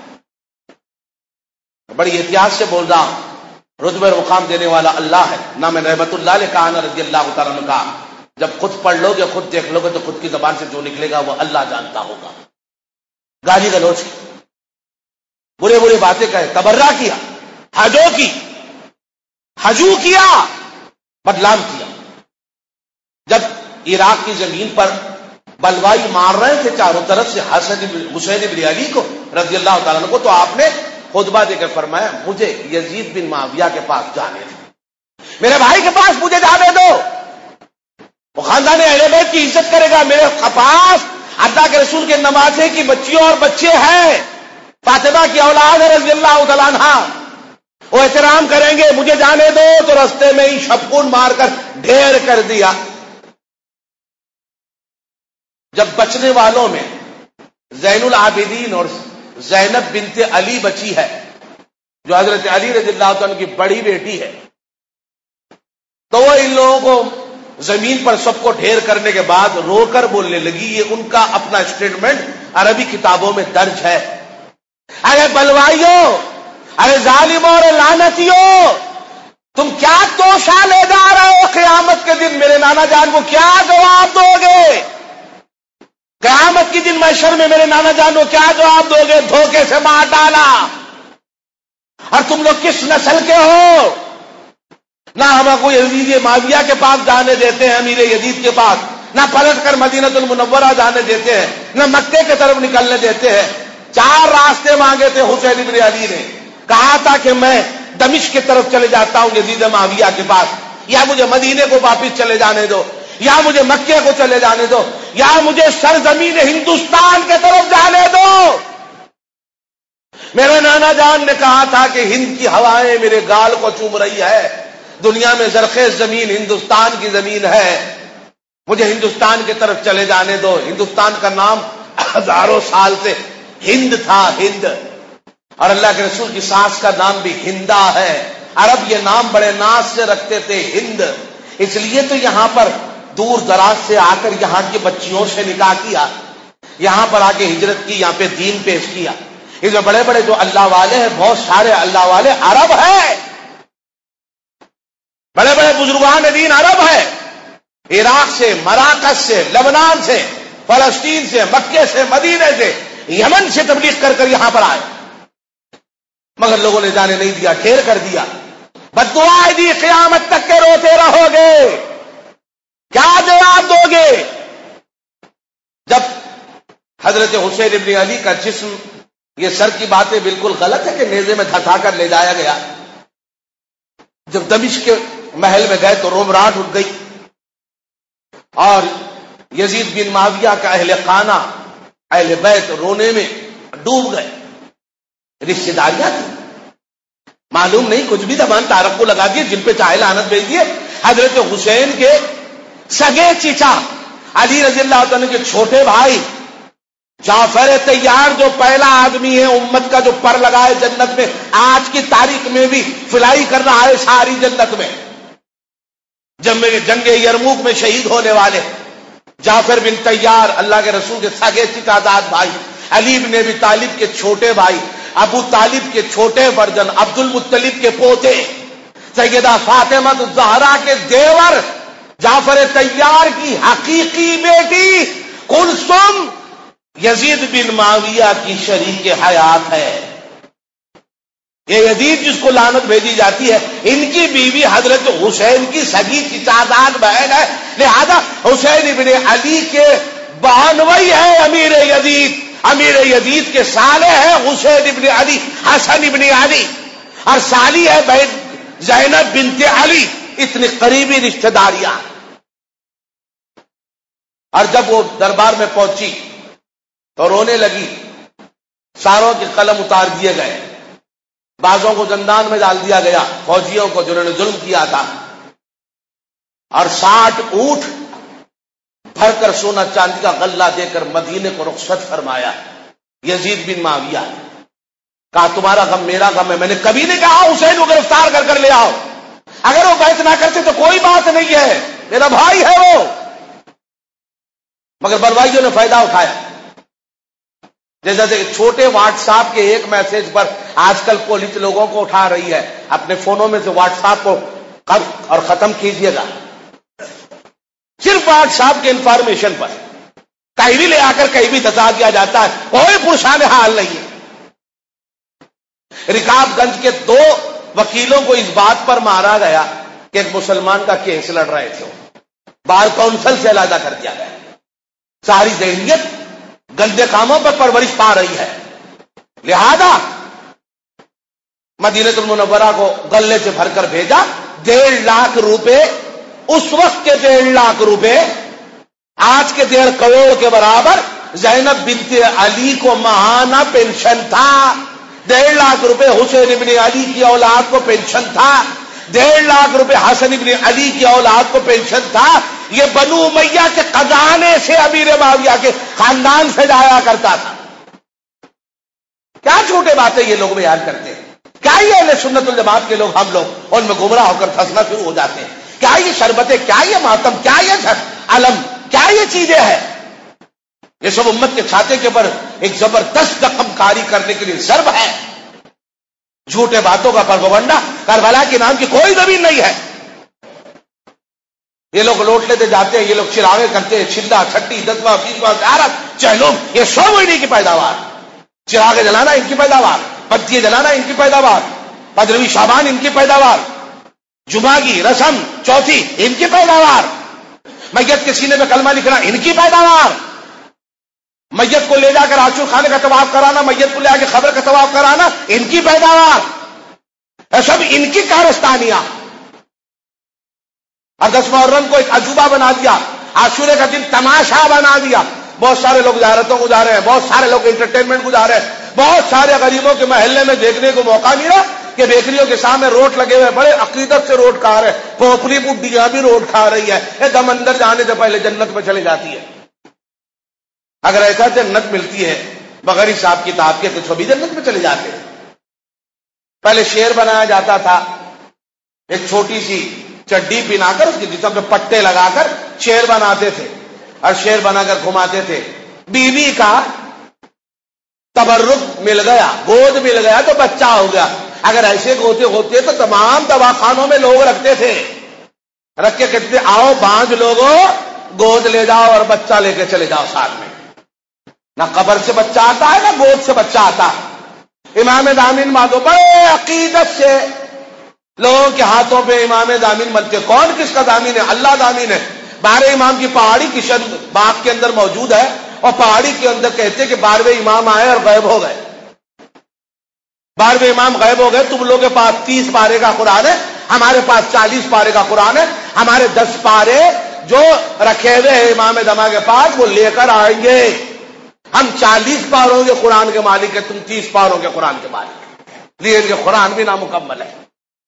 بڑی احتیاط سے بول رہا ہوں, رتبہ اور مقام دینے والا اللہ ہے. نام رحمت اللہ علیہ کہا رضی اللہ تعالیٰ عنہ کا, جب خود پڑھ لو گے, خود دیکھ لو گے تو خود کی زبان سے جو نکلے گا وہ اللہ جانتا ہوگا. گالی گلوچ کی, برے برے باتیں کہے, تبرہ کیا, حجو کی, حجو کیا, بدلام کیا. جب عراق کی زمین پر بلوائی مار رہے تھے چاروں طرف سے حسن حسین بن علی کو رضی اللہ تعالیٰ عنہ کو, تو آپ نے خطبہ دے کر فرمایا مجھے یزید بن معاویہ کے پاس جانے دو, میرے بھائی کے پاس مجھے جانے دو. وہ خاندان اہل بیت کی عزت کرے گا. میرے پاس اللہ کے رسول کے نوازے کی بچیوں اور بچے ہیں, فاطمہ کی اولاد ہے رضی اللہ تعالیٰ عنہ, وہ احترام کریں گے, مجھے جانے دو. تو رستے میں ہی شپکون مار کر ڈھیر کر دیا. جب بچنے والوں میں زین العابدین اور زینب بنت علی بچی ہے جو حضرت علی رضی اللہ عنہ کی بڑی بیٹی ہے, تو وہ ان لوگوں کو زمین پر سب کو ڈھیر کرنے کے بعد رو کر بولنے لگی. یہ ان کا اپنا اسٹیٹمنٹ عربی کتابوں میں درج ہے. ارے بلوائیوں, ارے ظالموں اور لعنتیوں, تم کیا توشہ لے جا رہے ہو قیامت کے دن؟ میرے نانا جان کو کیا جواب دو گے قیامت کے دن محشر میں؟ میرے نانا جان کو کیا جواب دو گے؟ دھوکے سے مار ڈالا. اور تم لوگ کس نسل کے ہو؟ نہ ہم کو یزید معاویہ کے پاس جانے دیتے ہیں, امیر یزید کے پاس, نہ پلٹ کر مدینہ المنورہ جانے دیتے ہیں, نہ مکے کی طرف نکلنے دیتے ہیں. چار راستے مانگے تھے حسین بن علی نے, کہا تھا کہ میں دمشق کی طرف چلے جاتا ہوں یزید معاویہ کے پاس, یا مجھے مدینے کو واپس چلے جانے دو, یا مجھے مکے کو چلے جانے دو, یا مجھے سرزمین ہندوستان کی طرف جانے دو. میرے نانا جان نے کہا تھا کہ ہند کی ہوائیں میرے گال کو چوم رہی ہے, دنیا میں زرخیز زمین ہندوستان کی زمین ہے, مجھے ہندوستان کی طرف چلے جانے دو. ہندوستان کا نام ہزاروں سال سے ہند تھا, ہند. اور اللہ کے رسول کی ساس کا نام بھی ہندا ہے. عرب یہ نام بڑے ناز سے رکھتے تھے, ہند. اس لیے تو یہاں پر دور دراز سے آ کر یہاں کی بچیوں سے نکاح کیا, یہاں پر آ کے ہجرت کی, یہاں پہ دین پیش کیا. اس میں بڑے بڑے جو اللہ والے ہیں, بہت سارے اللہ والے عرب ہیں, بڑے بڑے بزرگان دین عرب ہیں. عراق سے, مراکش سے, لبنان سے, فلسطین سے, مکے سے, مدینے سے, یمن سے تبلیغ کر کر یہاں پر آئے, مگر لوگوں نے جانے نہیں دیا, ڈھیر کر دیا. بددعائیں دی, قیامت تک کے روتے رہو گے, کیا جواب دو گے؟ جب حضرت حسین ابن علی کا جسم, یہ سر کی باتیں بالکل غلط ہے کہ نیزے میں دھسا کر لے جایا گیا. جب دمشق کے محل میں گئے تو رومراٹ اٹھ گئی, اور یزید بن معاویہ کا اہل خانہ اہل بیت رونے میں ڈوب گئے. رشتے داریاں تھیں، معلوم نہیں کچھ بھی زبان تارک کو لگا دیے، جن پہ چاہے لعنت بھیج دیے. حضرت حسین کے سگے چچا علی رضی اللہ عنہ کے چھوٹے بھائی جعفر طیار، جو پہلا آدمی ہے امت کا جو پر لگائے جنت میں، آج کی تاریخ میں بھی فلائی کر رہا ہے ساری جنت میں، جنگ یرموک میں شہید ہونے والے جعفر بن طیار، اللہ کے رسول کے سگے چچا داد بھائی، علی بن ابی طالب کے چھوٹے بھائی، ابو طالب کے چھوٹے برجن، عبد المطلب کے پوتے، سیدہ فاطمہ الزہرا کے دیور، جعفر طیار کی حقیقی بیٹی کلثوم یزید بن معاویہ کی شریک حیات ہے. یہ یزید جس کو لعنت بھیجی جاتی ہے، ان کی بیوی حضرت حسین کی سگی چچاداد بہن ہے، لہذا حسین ابن علی کے بہنوئی ہے امیر یزید، امیر یزید کے سالے ہیں حسین ابن علی، حسن ابن علی، اور سالی ہے بہن زینب بنت علی. اتنی قریبی رشتہ داریاں. اور جب وہ دربار میں پہنچی تو رونے لگی، ساروں کے قلم اتار دیے گئے، بعضوں کو زندان میں ڈال دیا گیا، فوجیوں کو جنہوں نے ظلم کیا تھا، اور ساٹھ اونٹ بھر کر سونا چاندی کا غلہ دے کر مدینے کو رخصت فرمایا. یزید بن معاویہ کہا تمہارا غم میرا غم ہے. میں نے کبھی نہیں کہا حسین کو گرفتار کر کر لے آؤ، اگر وہ بیعت نہ کرتے تو کوئی بات نہیں ہے، میرا بھائی ہے وہ، مگر بروائیوں نے فائدہ اٹھایا. جیسے چھوٹے واٹس ایپ کے ایک میسج پر آج کل پولیس لوگوں کو اٹھا رہی ہے، اپنے فونوں میں سے واٹس ایپ کو کر اور ختم کیجئے گا، صرف واٹس ایپ کے انفارمیشن پر کہیں بھی لے آ کر کہیں بھی دھسا دیا جاتا ہے، کوئی پرشان حال نہیں ہے. رکاب گنج کے دو وکیلوں کو اس بات پر مارا گیا کہ ایک مسلمان کا کیس لڑ رہے تھے، بار کونسل سے علیحدہ کر دیا گیا. ساری ذہنیت گندے کاموں پر پرورش پا رہی ہے، لہذا مدینہ المنورہ کو غلے سے بھر کر بھیجا. ڈیڑھ لاکھ روپے اس وقت کے ڈیڑھ لاکھ روپے آج کے ڈیڑھ کروڑ کے برابر زینب بنت علی کو ماہانہ پینشن تھا. ڈیڑھ لاکھ روپے حسین ابن علی کی اولاد کو پینشن تھا. ڈیڑھ لاکھ روپے حسن ابن علی کی اولاد کو پینشن تھا. یہ بنو امیہ کے خزانے سے امیر معاویہ کے خاندان سے جایا کرتا تھا. کیا چھوٹے باتیں یہ لوگ بیان کرتے ہیں. کیا یہ اہل سنت الجماعت کے لوگ، ہم لوگ ان میں گمراہ ہو کر پھنسنا شروع ہو جاتے ہیں. کیا یہ شربتیں، کیا یہ ماتم، کیا یہ علم، کیا یہ چیزیں ہیں. یہ سب امت کے چھاتے کے پر ایک زبردست رقم کاری کرنے کے لیے ضرب ہے. جھوٹے باتوں کا پروپگنڈا. کربلا کے نام کی کوئی زمین نہیں ہے. یہ لوگ لوٹ لیتے جاتے ہیں، یہ لوگ چراغے کرتے ہیں، چھلا چھٹی دسواں بیسواں گیارہ چہلوم، یہ سو مہینے کی پیداوار. چراغے جلانا ان کی پیداوار، بتیاں جلانا ان کی پیداوار، پندرہویں شعبان ان کی پیداوار، جمعہ کی رسم چوتھی ان کی پیداوار، میت کے سینے میں کلمہ لکھنا ان کی پیداوار، میت کو لے جا کر عاشور خانے کا طواف کرانا، میت کو لے آ کے قبر کا طواف کرانا ان کی پیداوار، سب ان کی کارستانیاں. اور دس محرم کو ایک عجوبہ بنا دیا، عاشورے کا دن تماشا بنا دیا. بہت سارے لوگ زیارتوں کو جا رہے ہیں، بہت سارے لوگ انٹرٹینمنٹ کو جا رہے ہیں، بہت سارے غریبوں کے محلے میں دیکھنے کو موقع ملا کہ بیکریوں کے سامنے روٹ لگے ہوئے، بڑے عقیدت سے روٹ کھا رہے ہیں. پوپلی بڈیاں بھی روٹ کھا رہی ہے. ایک دم اندر جانے سے پہلے جنت میں چلی جاتی ہے. اگر ایسا جنت ملتی ہے بغیر حساب کتاب کے تو سبھی جنت میں چلے جاتے ہیں. پہلے شیر بنایا جاتا تھا، ایک چھوٹی سی چڈی پہنا کر اس کے جسم پہ پٹے لگا کر شیر بناتے تھے اور شیر بنا کر گھماتے تھے. بیوی کا تبرک مل گیا، گود مل گیا تو بچہ ہو گیا. اگر ایسے گوتے ہوتے تو تمام دواخانوں میں لوگ رکھتے تھے، رکھ کے کہتے تھے آؤ بانج لوگوں گود لے جاؤ اور بچہ لے کے چلے جاؤ ساتھ میں. نہ قبر سے بچہ آتا ہے نہ گود سے بچہ آتا ہے. امام دامن مادو بڑے عقیدت سے لوگوں کے ہاتھوں پہ امام دامن بنتے. کون کس کا دامن ہے؟ اللہ دامن ہے. بارہ امام کی پہاڑی کشن باغ کے اندر موجود ہے، اور پہاڑی کے اندر کہتے کہ بارہویں امام آئے اور غائب ہو گئے. بارہویں امام غائب ہو گئے. تم لوگوں کے پاس تیس پارے کا قرآن ہے، ہمارے پاس چالیس پارے کا قرآن ہے. ہمارے دس پارے جو رکھے ہوئے ہیں امام دما کے پاس وہ لے کر آئیں گے. ہم چالیس پاروں کے قرآن کے مالک ہیں، تم تیس پاروں کے قرآن کے مالک ہیں، لیے ان کے قرآن بھی نامکمل ہے،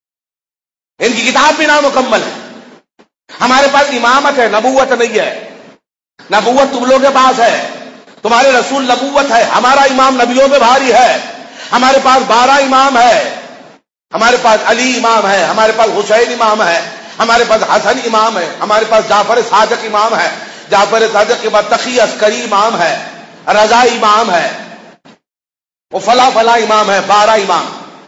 ان کی کتاب بھی نامکمل ہے۔ ہمارے پاس امامت ہے، نبوت نہیں ہے۔ نبوت تم لوگوں کے پاس ہے، تمہارے رسول نبوت ہے، ہمارا امام نبیوں پہ بھاری ہے۔ ہمارے پاس بارہ امام ہے، ہمارے پاس علی امام ہے، ہمارے پاس حسین امام ہے، ہمارے پاس حسن امام ہے، ہمارے پاس جعفر صادق امام ہے، جعفر صادق کے بعد تقی عسکری امام ہے، رضا امام ہے، وہ فلاں فلاں امام ہے، بارہ امام۔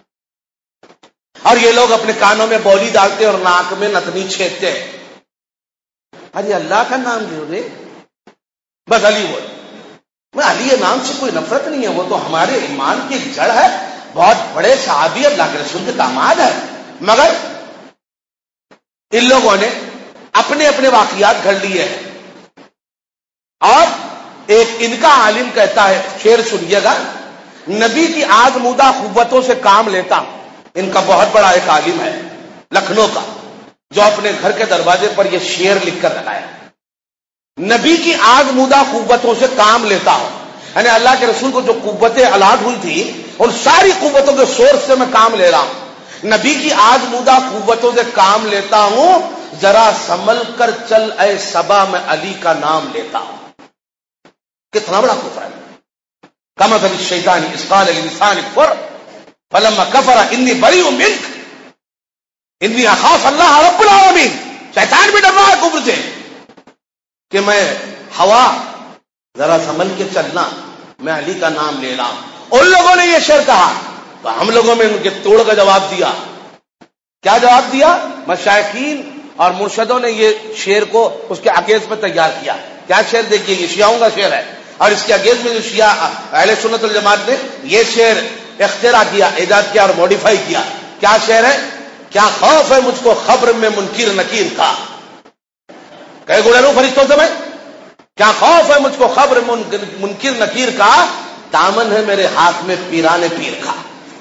اور یہ لوگ اپنے کانوں میں بولی ڈالتے اور ناک میں نتنی چھیدتے ہیں۔ ارے اللہ کا نام لو رے، بس علی بول۔ میں علی نام سے کوئی نفرت نہیں ہے، وہ تو ہمارے ایمان کی ایک جڑ ہے، بہت بڑے صحابی اللہ کے رسول کے داماد ہے۔ مگر ان لوگوں نے اپنے اپنے واقعات گھڑ لیے ہیں، اور ایک ان کا عالم کہتا ہے، شعر سنیے گا، نبی کی آزمودہ قوتوں سے کام لیتا۔ ان کا بہت بڑا ایک عالم ہے لکھنؤ کا، جو اپنے گھر کے دروازے پر یہ شعر لکھ کر لگایا، نبی کی آزمودہ قوتوں سے کام لیتا ہوں، یعنی اللہ کے رسول کو جو قوتیں الاٹ ہوئی تھی ان ساری قوتوں کے سورس سے میں کام لے رہا ہوں۔ نبی کی آزمودہ قوتوں سے کام لیتا ہوں، ذرا سنبھل کر چل اے صبا، میں علی کا نام لیتا ہوں۔ کتنا بڑا کفر ہے! کمثل الشیطان اذ قال للانسان اکفر فلما کفر انی بریء منک انی اخاف اللہ رب العالمین۔ شیطان بھی ڈر رہا ہے کفر سے کہ میں ہوا ذرا سنبھل کے چلنا، میں علی کا نام لے رہا ہوں۔ ان لوگوں نے یہ شعر کہا تو ہم لوگوں میں ان کے توڑ کا جواب دیا۔ کیا جواب دیا؟ مشائخین اور مرشدوں نے یہ شعر کو اس کے اگینسٹ میں تیار کیا۔ کیا شعر دیکھیے، یہ شیعوں کا شعر ہے، اور اس کے اگینسٹ میں جو شیعہ اہل سنت والجماعت نے یہ شعر اختراع کیا، ایجاد کیا اور موڈیفائی کیا۔ کیا شعر ہے؟ کیا خوف ہے مجھ کو خبر میں منکر نکیر کا، کہے گوڑے رو فرشتوں سے میں، کیا خوف ہے مجھ کو خبر منکر نکیر کا، دامن ہے میرے ہاتھ میں پیران پیر کا۔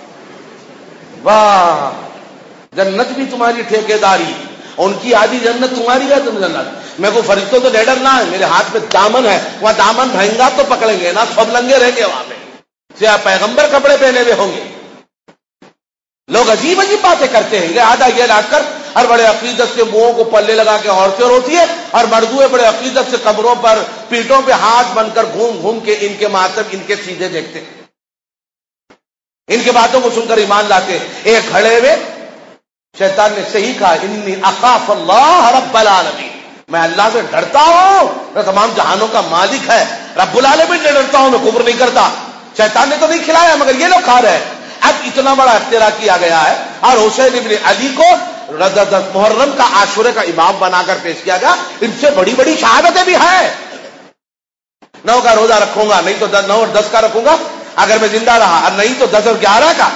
واہ، جنت بھی تمہاری ٹھیکیداری، ان کی آدھی جنت تمہاری ہے، تم جنت میں کو فرشتوں تو ڈر نہ ہے، میرے ہاتھ میں دامن ہے، وہاں دامن بھینگا تو پکڑیں گے نا، سب لنگے رہیں گے وہاں پہ، سیاہ پیغمبر کپڑے پہنے ہوئے ہوں گے۔ لوگ عجیب عجیب باتیں کرتے ہیں، آدھا یہ لا کر ہر بڑے عقیدت سے منہوں کو پلے لگا کے عورتیں روتی ہے، اور مردوئے بڑے عقیدت سے کمروں پر پیٹوں پہ ہاتھ بن کر گھوم گھوم کے ان کے ماتم ان کے سیدھے دیکھتے ہیں، ان کی باتوں کو سن کر ایمان لاتے۔ ایک کھڑے ہوئے شیطان نے صحیح کہا، انی اخاف اللہ رب العالمین، میں اللہ سے ڈرتا ہوں، میں تمام جہانوں کا مالک ہے، رب العالمین سے ڈرتا ہوں، میں کفر نہیں کرتا۔ شیطان نے تو نہیں کھلایا مگر یہ لوگ کھا رہے ہیں۔ اب اتنا بڑا اختراع کیا گیا ہے، اور حسین ابن علی کو محرم کا عاشورے کا امام بنا کر پیش کیا گیا۔ ان سے بڑی بڑی شہادتیں بھی ہیں، نو کا روزہ رکھوں گا، نہیں تو نو اور دس کا رکھوں گا اگر میں زندہ رہا، اور نہیں تو دس اور گیارہ کا۔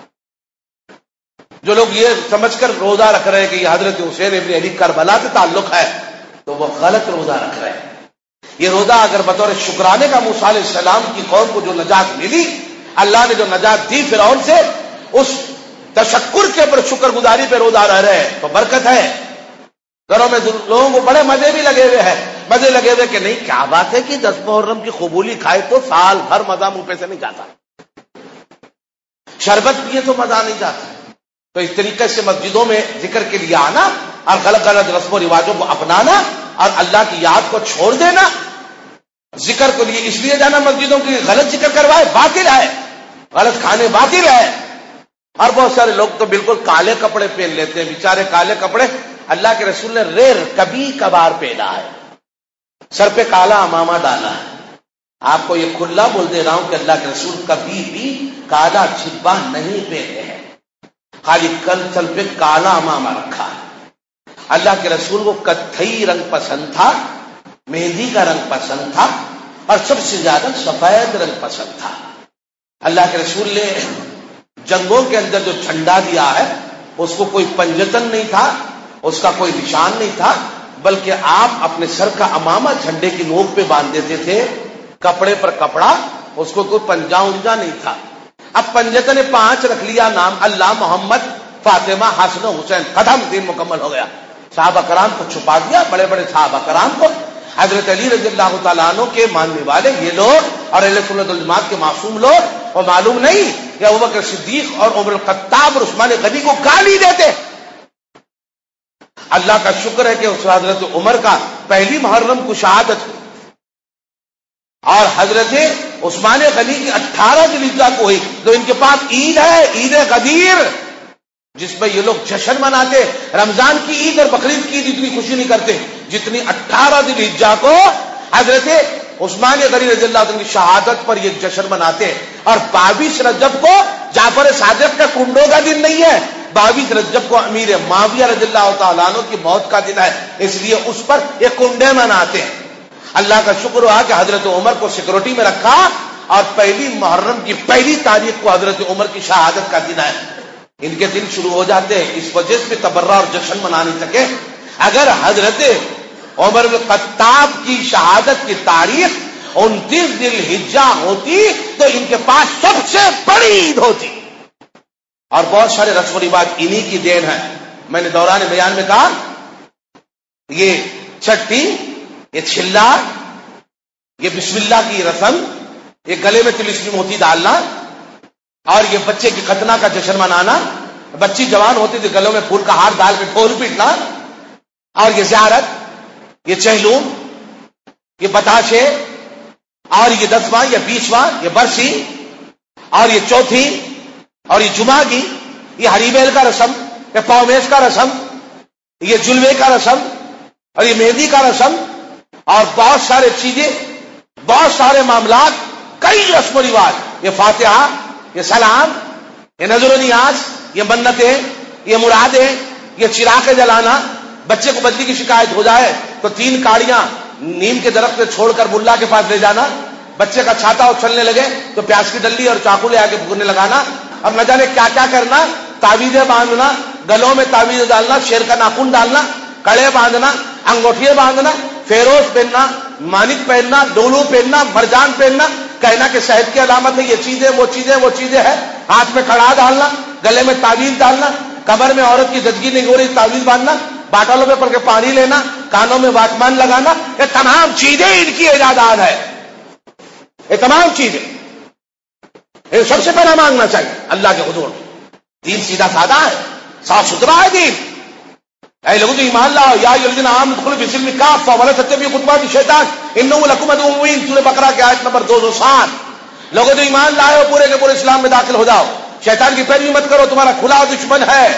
جو لوگ یہ سمجھ کر روزہ رکھ رہے ہیں کہ یہ حضرت حسین ابن علی کربلا سے تعلق ہے، تو وہ غلط روزہ رکھ رہے ہیں۔ یہ روزہ اگر بطور شکرانے کا موسیٰ علیہ السلام کی قوم کو جو نجات ملی، اللہ نے جو نجات دی فرعون سے، اس تشکر کے اوپر شکر گزاری پہ روزہ رہ رہے ہیں تو برکت ہے۔ گھروں میں لوگوں کو بڑے مزے بھی لگے ہوئے ہیں، مزے لگے ہوئے کہ نہیں کیا بات ہے کہ دس محرم کی قبولی کھائے تو سال بھر مزہ منہ پہ سے نہیں جاتا، شربت پیے تو مزہ نہیں جاتا۔ تو اس طریقے سے مسجدوں میں ذکر کے لیے آنا اور غلط غلط رسم و رواجوں کو اپنانا اور اللہ کی یاد کو چھوڑ دینا، ذکر کے لیے اس لیے جانا مسجدوں کی غلط ذکر کروائے باطل ہے، غلط کھانے باطل ہے۔ اور بہت سارے لوگ تو بالکل کالے کپڑے پہن لیتے ہیں، بیچارے کالے کپڑے اللہ کے رسول نے ریئر کبھی کبھار پہنا ہے، سر پہ کالا امامہ ڈالا ہے۔ آپ کو یہ کھلا بول دے رہا ہوں کہ اللہ کے رسول کبھی بھی کالا چھبا نہیں پہنے ہیں، خالی کل چل پہ کالا امامہ رکھا ہے۔ اللہ کے رسول کو کتھئی رنگ پسند تھا، مہندی کا رنگ پسند تھا، اور سب سے زیادہ سفید رنگ پسند تھا۔ اللہ کے رسول نے جنگوں کے اندر جو جھنڈا دیا ہے اس کو کوئی پنجتن نہیں تھا، اس کا کوئی نشان نہیں تھا، بلکہ آپ اپنے سر کا امامہ جھنڈے کی نوک پہ باندھ دیتے تھے، کپڑے پر کپڑا، اس کو کوئی پنجا انجا نہیں تھا۔ اب پنجتن نے پانچ رکھ لیا نام، اللہ، محمد، فاطمہ، حسن و حسین، ختم، دین مکمل ہو گیا۔ صحابہ کرام کو چھپا دیا، بڑے بڑے صحابہ کرام کو، حضرت علی رضی اللہ تعالیٰ عنہ کے ماننے والے یہ لوگ اور اہل سنت والجماعت کے معصوم لوگ وہ معلوم نہیں کہ ابوبکر صدیق اور عمر الخطاب اور عثمان غنی کو گالی دیتے. اللہ کا شکر ہے کہ اس حضرت عمر کا پہلی محرم کو شہادت ہوئی اور حضرت عثمان غنی کی اٹھارہ ذوالحجہ کو ہوئی. تو ان کے پاس عید ہے، عید غدیر، جس میں یہ لوگ جشن مناتے. رمضان کی عید اور بقرعید کی عید اتنی خوشی نہیں کرتے جتنی اٹھارہ ذوالحجہ کو حضرت عثمان غنی رضی اللہ عنہ کی شہادت پر یہ جشن مناتے. اور بائیس رجب کو جعفر صادق کا کنڈوں کا دن نہیں ہے، بائیس رجب کو امیر معاویہ رضی اللہ تعالیٰ عنہ کی موت کا دن ہے، اس لیے اس پر یہ کنڈے مناتے ہیں. اللہ کا شکر ہوا کہ حضرت عمر کو سیکورٹی میں رکھا اور پہلی محرم کی پہلی تاریخ کو حضرت عمر کی شہادت کا دن ہے. ان کے دن شروع ہو جاتے ہیں، اس وجہ سے تبرہ اور جشن منا نہیں سکے. اگر حضرت عمر بن خطاب کی شہادت کی تاریخ انتیس ذی الحجہ ہوتی تو ان کے پاس سب سے بڑی عید ہوتی. اور بہت سارے رسم و رواج انہی کی دین ہے. میں نے دوران بیان میں کہا یہ چھٹی، یہ چھلا، یہ بسم اللہ کی رسم، یہ گلے میں تلسم ہوتی ڈالنا، اور یہ بچے کی ختنہ کا جشن منانا، بچی جوان ہوتی تھی گلوں میں پھول کا ہار ڈال کے ڈھول پیٹنا، اور یہ زیارت، یہ چہلوم، یہ بتاشے، اور یہ دسواں، یہ بیسواں، یہ برسی، اور یہ چوتھی، اور یہ جمعہ کی، یہ ہری بیل کا رسم، یہ پومیش کا رسم، یہ جلوے کا رسم، اور یہ مہندی کا رسم، اور بہت سارے چیزیں، بہت سارے معاملات، کئی رسم و رواج، یہ فاتحہ، یہ سلام، یہ نظر و نیاز، یہ منتیں، یہ مرادیں، یہ چراغ جلانا. بچے کو بدلی کی شکایت ہو جائے تو تین کاڑیاں نیم کے درخت سے چھوڑ کر ملا کے پاس لے جانا. بچے کا چھاتا اچھلنے لگے تو پیاز کی ڈلی اور چاقو لے آ کے بھوننے لگانا. اب نہ جانے کیا کیا کرنا، تعویذیں باندھنا، گلوں میں تعویذ ڈالنا، شیر کا ناخن ڈالنا، کڑے باندھنا، انگوٹھیے باندھنا، فیروز پہننا، مانک پہننا، ڈولو پہننا، مرجان پہننا، کہنا کہ صحت کی علامت ہے، یہ چیزیں وہ چیزیں وہ چیزیں ہے. ہاتھ میں کڑا ڈالنا، گلے میں تعویذ ڈالنا، کمر میں عورت کی زچگی نہیں ہو رہی تعویذ باندھنا، باٹلوں میں پڑھ کے پانی لینا، کانوں میں واکمان لگانا. یہ تمام چیزیں ان کی ایجادات ہے. یہ تمام چیزیں یہ سب سے پہلا مانگنا چاہیے اللہ کے حضور. دین سیدھا سادہ ہے، صاف ستھرا ہے دین. اے لوگوں جو ایمان لاؤ، یا ایھا الذین آمنوا ادخلوا فی السلم کافۃ ولا تتبعوا خطوات الشیطان انہ لکم عدو مبین. سورہ بقرہ کی آیت نمبر دو سو سات. لوگوں جو ایمان لائے ہو پورے کے پورے اسلام میں داخل ہو جاؤ، شیطان کی پیروی مت کرو، تمہارا کھلا دشمن ہے.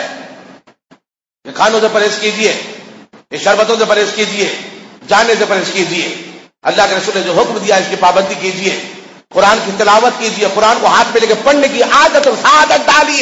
یہ کھانوں سے پرہیز کیجیے، یہ شربتوں سے پرہیز کیجیے، جانے سے پرہیز کیجیے. اللہ کے رسول نے جو حکم دیا اس کی پابندی کیجیے. قرآن کی تلاوت کیجیے، قرآن کو ہاتھ میں لے کے پڑھنے کی عادت اور سعادت ڈالیے.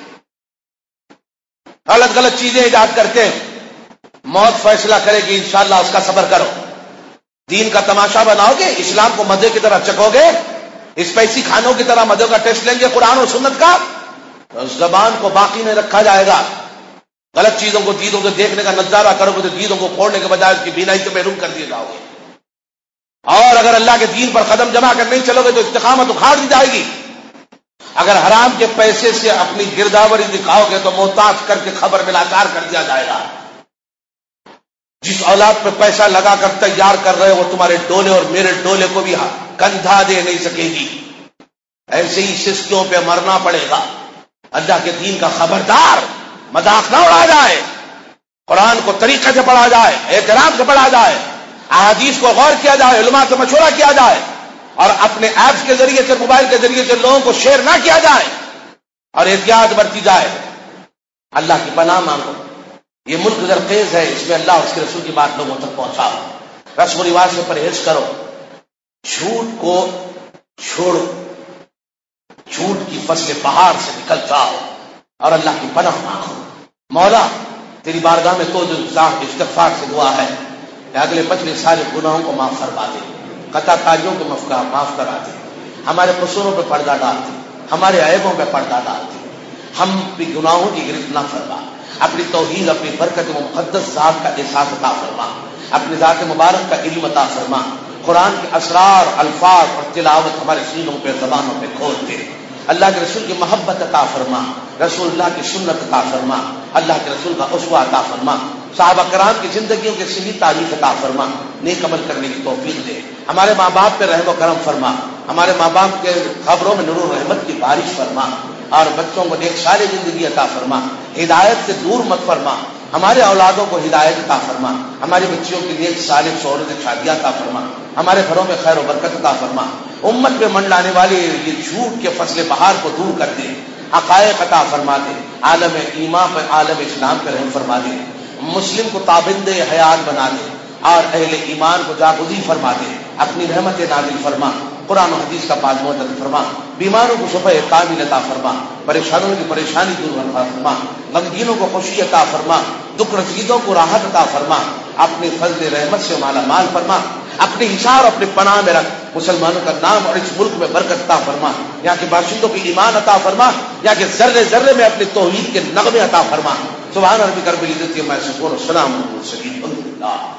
غلط غلط چیزیں ایجاد کرتے ہیں، موت فیصلہ کرے گی، انشاءاللہ اس کا صبر کرو. دین کا تماشا بناؤ گے، اسلام کو مزے کی طرح چکھو گے، اسپائسی کھانوں کی طرح مزے کا ٹیسٹ لیں گے قرآن اور سنت کا، تو زبان کو باقی نہیں رکھا جائے گا. غلط چیزوں کو دیدوں کو دیکھنے کا نظارہ کرو گے تو دیدوں کو پھوڑنے کے بجائے اس کی بینائی سے محروم کر دیے جاؤ گے. اور اگر اللہ کے دین پر قدم جمع کر نہیں چلو گے تو استقامت اکھاڑ دی جائے گی. اگر حرام کے پیسے سے اپنی گرداوری دکھاؤ گے تو محتاج کر کے خبر ملاچار کر دیا جائے گا. جس اولاد پہ پیسہ لگا کر تیار کر رہے وہ تمہارے ڈولے اور میرے ڈولے کو بھی کندھا دے نہیں سکے گی. ایسے ہی سستیوں پہ مرنا پڑے گا. اللہ کے دین کا خبردار، مذاق نہ اڑا جائے، قرآن کو طریقے سے پڑھا جائے، احترام سے پڑھا جائے، احادیث کو غور کیا جائے، علماء سے مشورہ کیا جائے، اور اپنے ایپس کے ذریعے سے، موبائل کے ذریعے سے لوگوں کو شیئر نہ کیا جائے، اور احتیاط برتی جائے. اللہ کی پناہ مانگو. یہ ملک زرخیز ہے، اس میں اللہ اور اس کے رسول کی بات لوگوں تک پہنچاؤ. رسم و رواج سے پرہیز کرو، جھوٹ کو چھوڑو، جھوٹ کی فصل بہار سے نکل جاؤ اور اللہ کی پناہ مانگو. مولا تیری بارگاہ میں تو جو استغفار سے دعا ہے کہ اگلے پچھلے سارے گناہوں کو معاف کروا دے، قطع کاریوں کو معاف کرا دے، ہمارے قصوروں پہ پردہ ڈال دے، ہمارے عیبوں پہ پردہ ڈال دے، ہم بھی گناہوں کی گرفت نہ فرما. اپنی توحید، اپنی برکت و مقدس ذات کا احساس عطا فرما، اپنی ذات مبارک کا علم عطا فرما. قرآن کے اسرار، الفاظ اور تلاوت ہمارے سینوں پہ، زبانوں پہ کھول دے. اللہ کے رسول کی محبت عطا فرما، رسول اللہ کی سنت عطا فرما، اللہ کے رسول کا اسوہ عطا فرما، صحابہ کرام کی زندگیوں کی صحیح تاریخ عطا فرما، نیک عمل کرنے کی توفیق دے. ہمارے ماں باپ پہ رحم و کرم فرما، ہمارے ماں باپ کے خبروں میں نور و رحمت کی بارش فرما، اور بچوں کو نیک ساری زندگی عطا فرما، ہدایت سے دور مت فرما، ہمارے اولادوں کو ہدایت عطا فرما، ہماری بچیوں کے لیے صالح شوہر سے شادیاں عطا فرما، ہمارے گھروں میں خیر و برکت عطا فرما، امت میں منڈلانے والی یہ جھوٹ کے فصل بہار کو دور کر دے، حقائق عطا فرما دے، عالم ایمان پر عالم اسلام پر رحم فرما دے، مسلم کو تابند حیات بنا دے، اور اہل ایمان کو جاگزی فرما دے، اپنی رحمت نازل فرما، قرآن و حدیث کا پاس معتد فرما، بیماروں کو شفا کامل عطا فرما، پریشانوں کی پریشانی دور فرما، غمگینوں کو خوشی عطا فرما، دکھ رسیدوں کو راحت عطا فرما، اپنے فضل رحمت سے مالا مال فرما، اپنی حصار اپنے پناہ میں رکھ، مسلمانوں کا نام اور اس ملک میں برکت عطا فرما، یہاں کے باشندوں کو ایمان عطا فرما، یہاں کے ذرے ذرے میں اپنی توحید کے نغمے عطا فرما۔ سبحان ربک رب العزت عما یصفون، والسلام علی المرسلین، الحمد للہ۔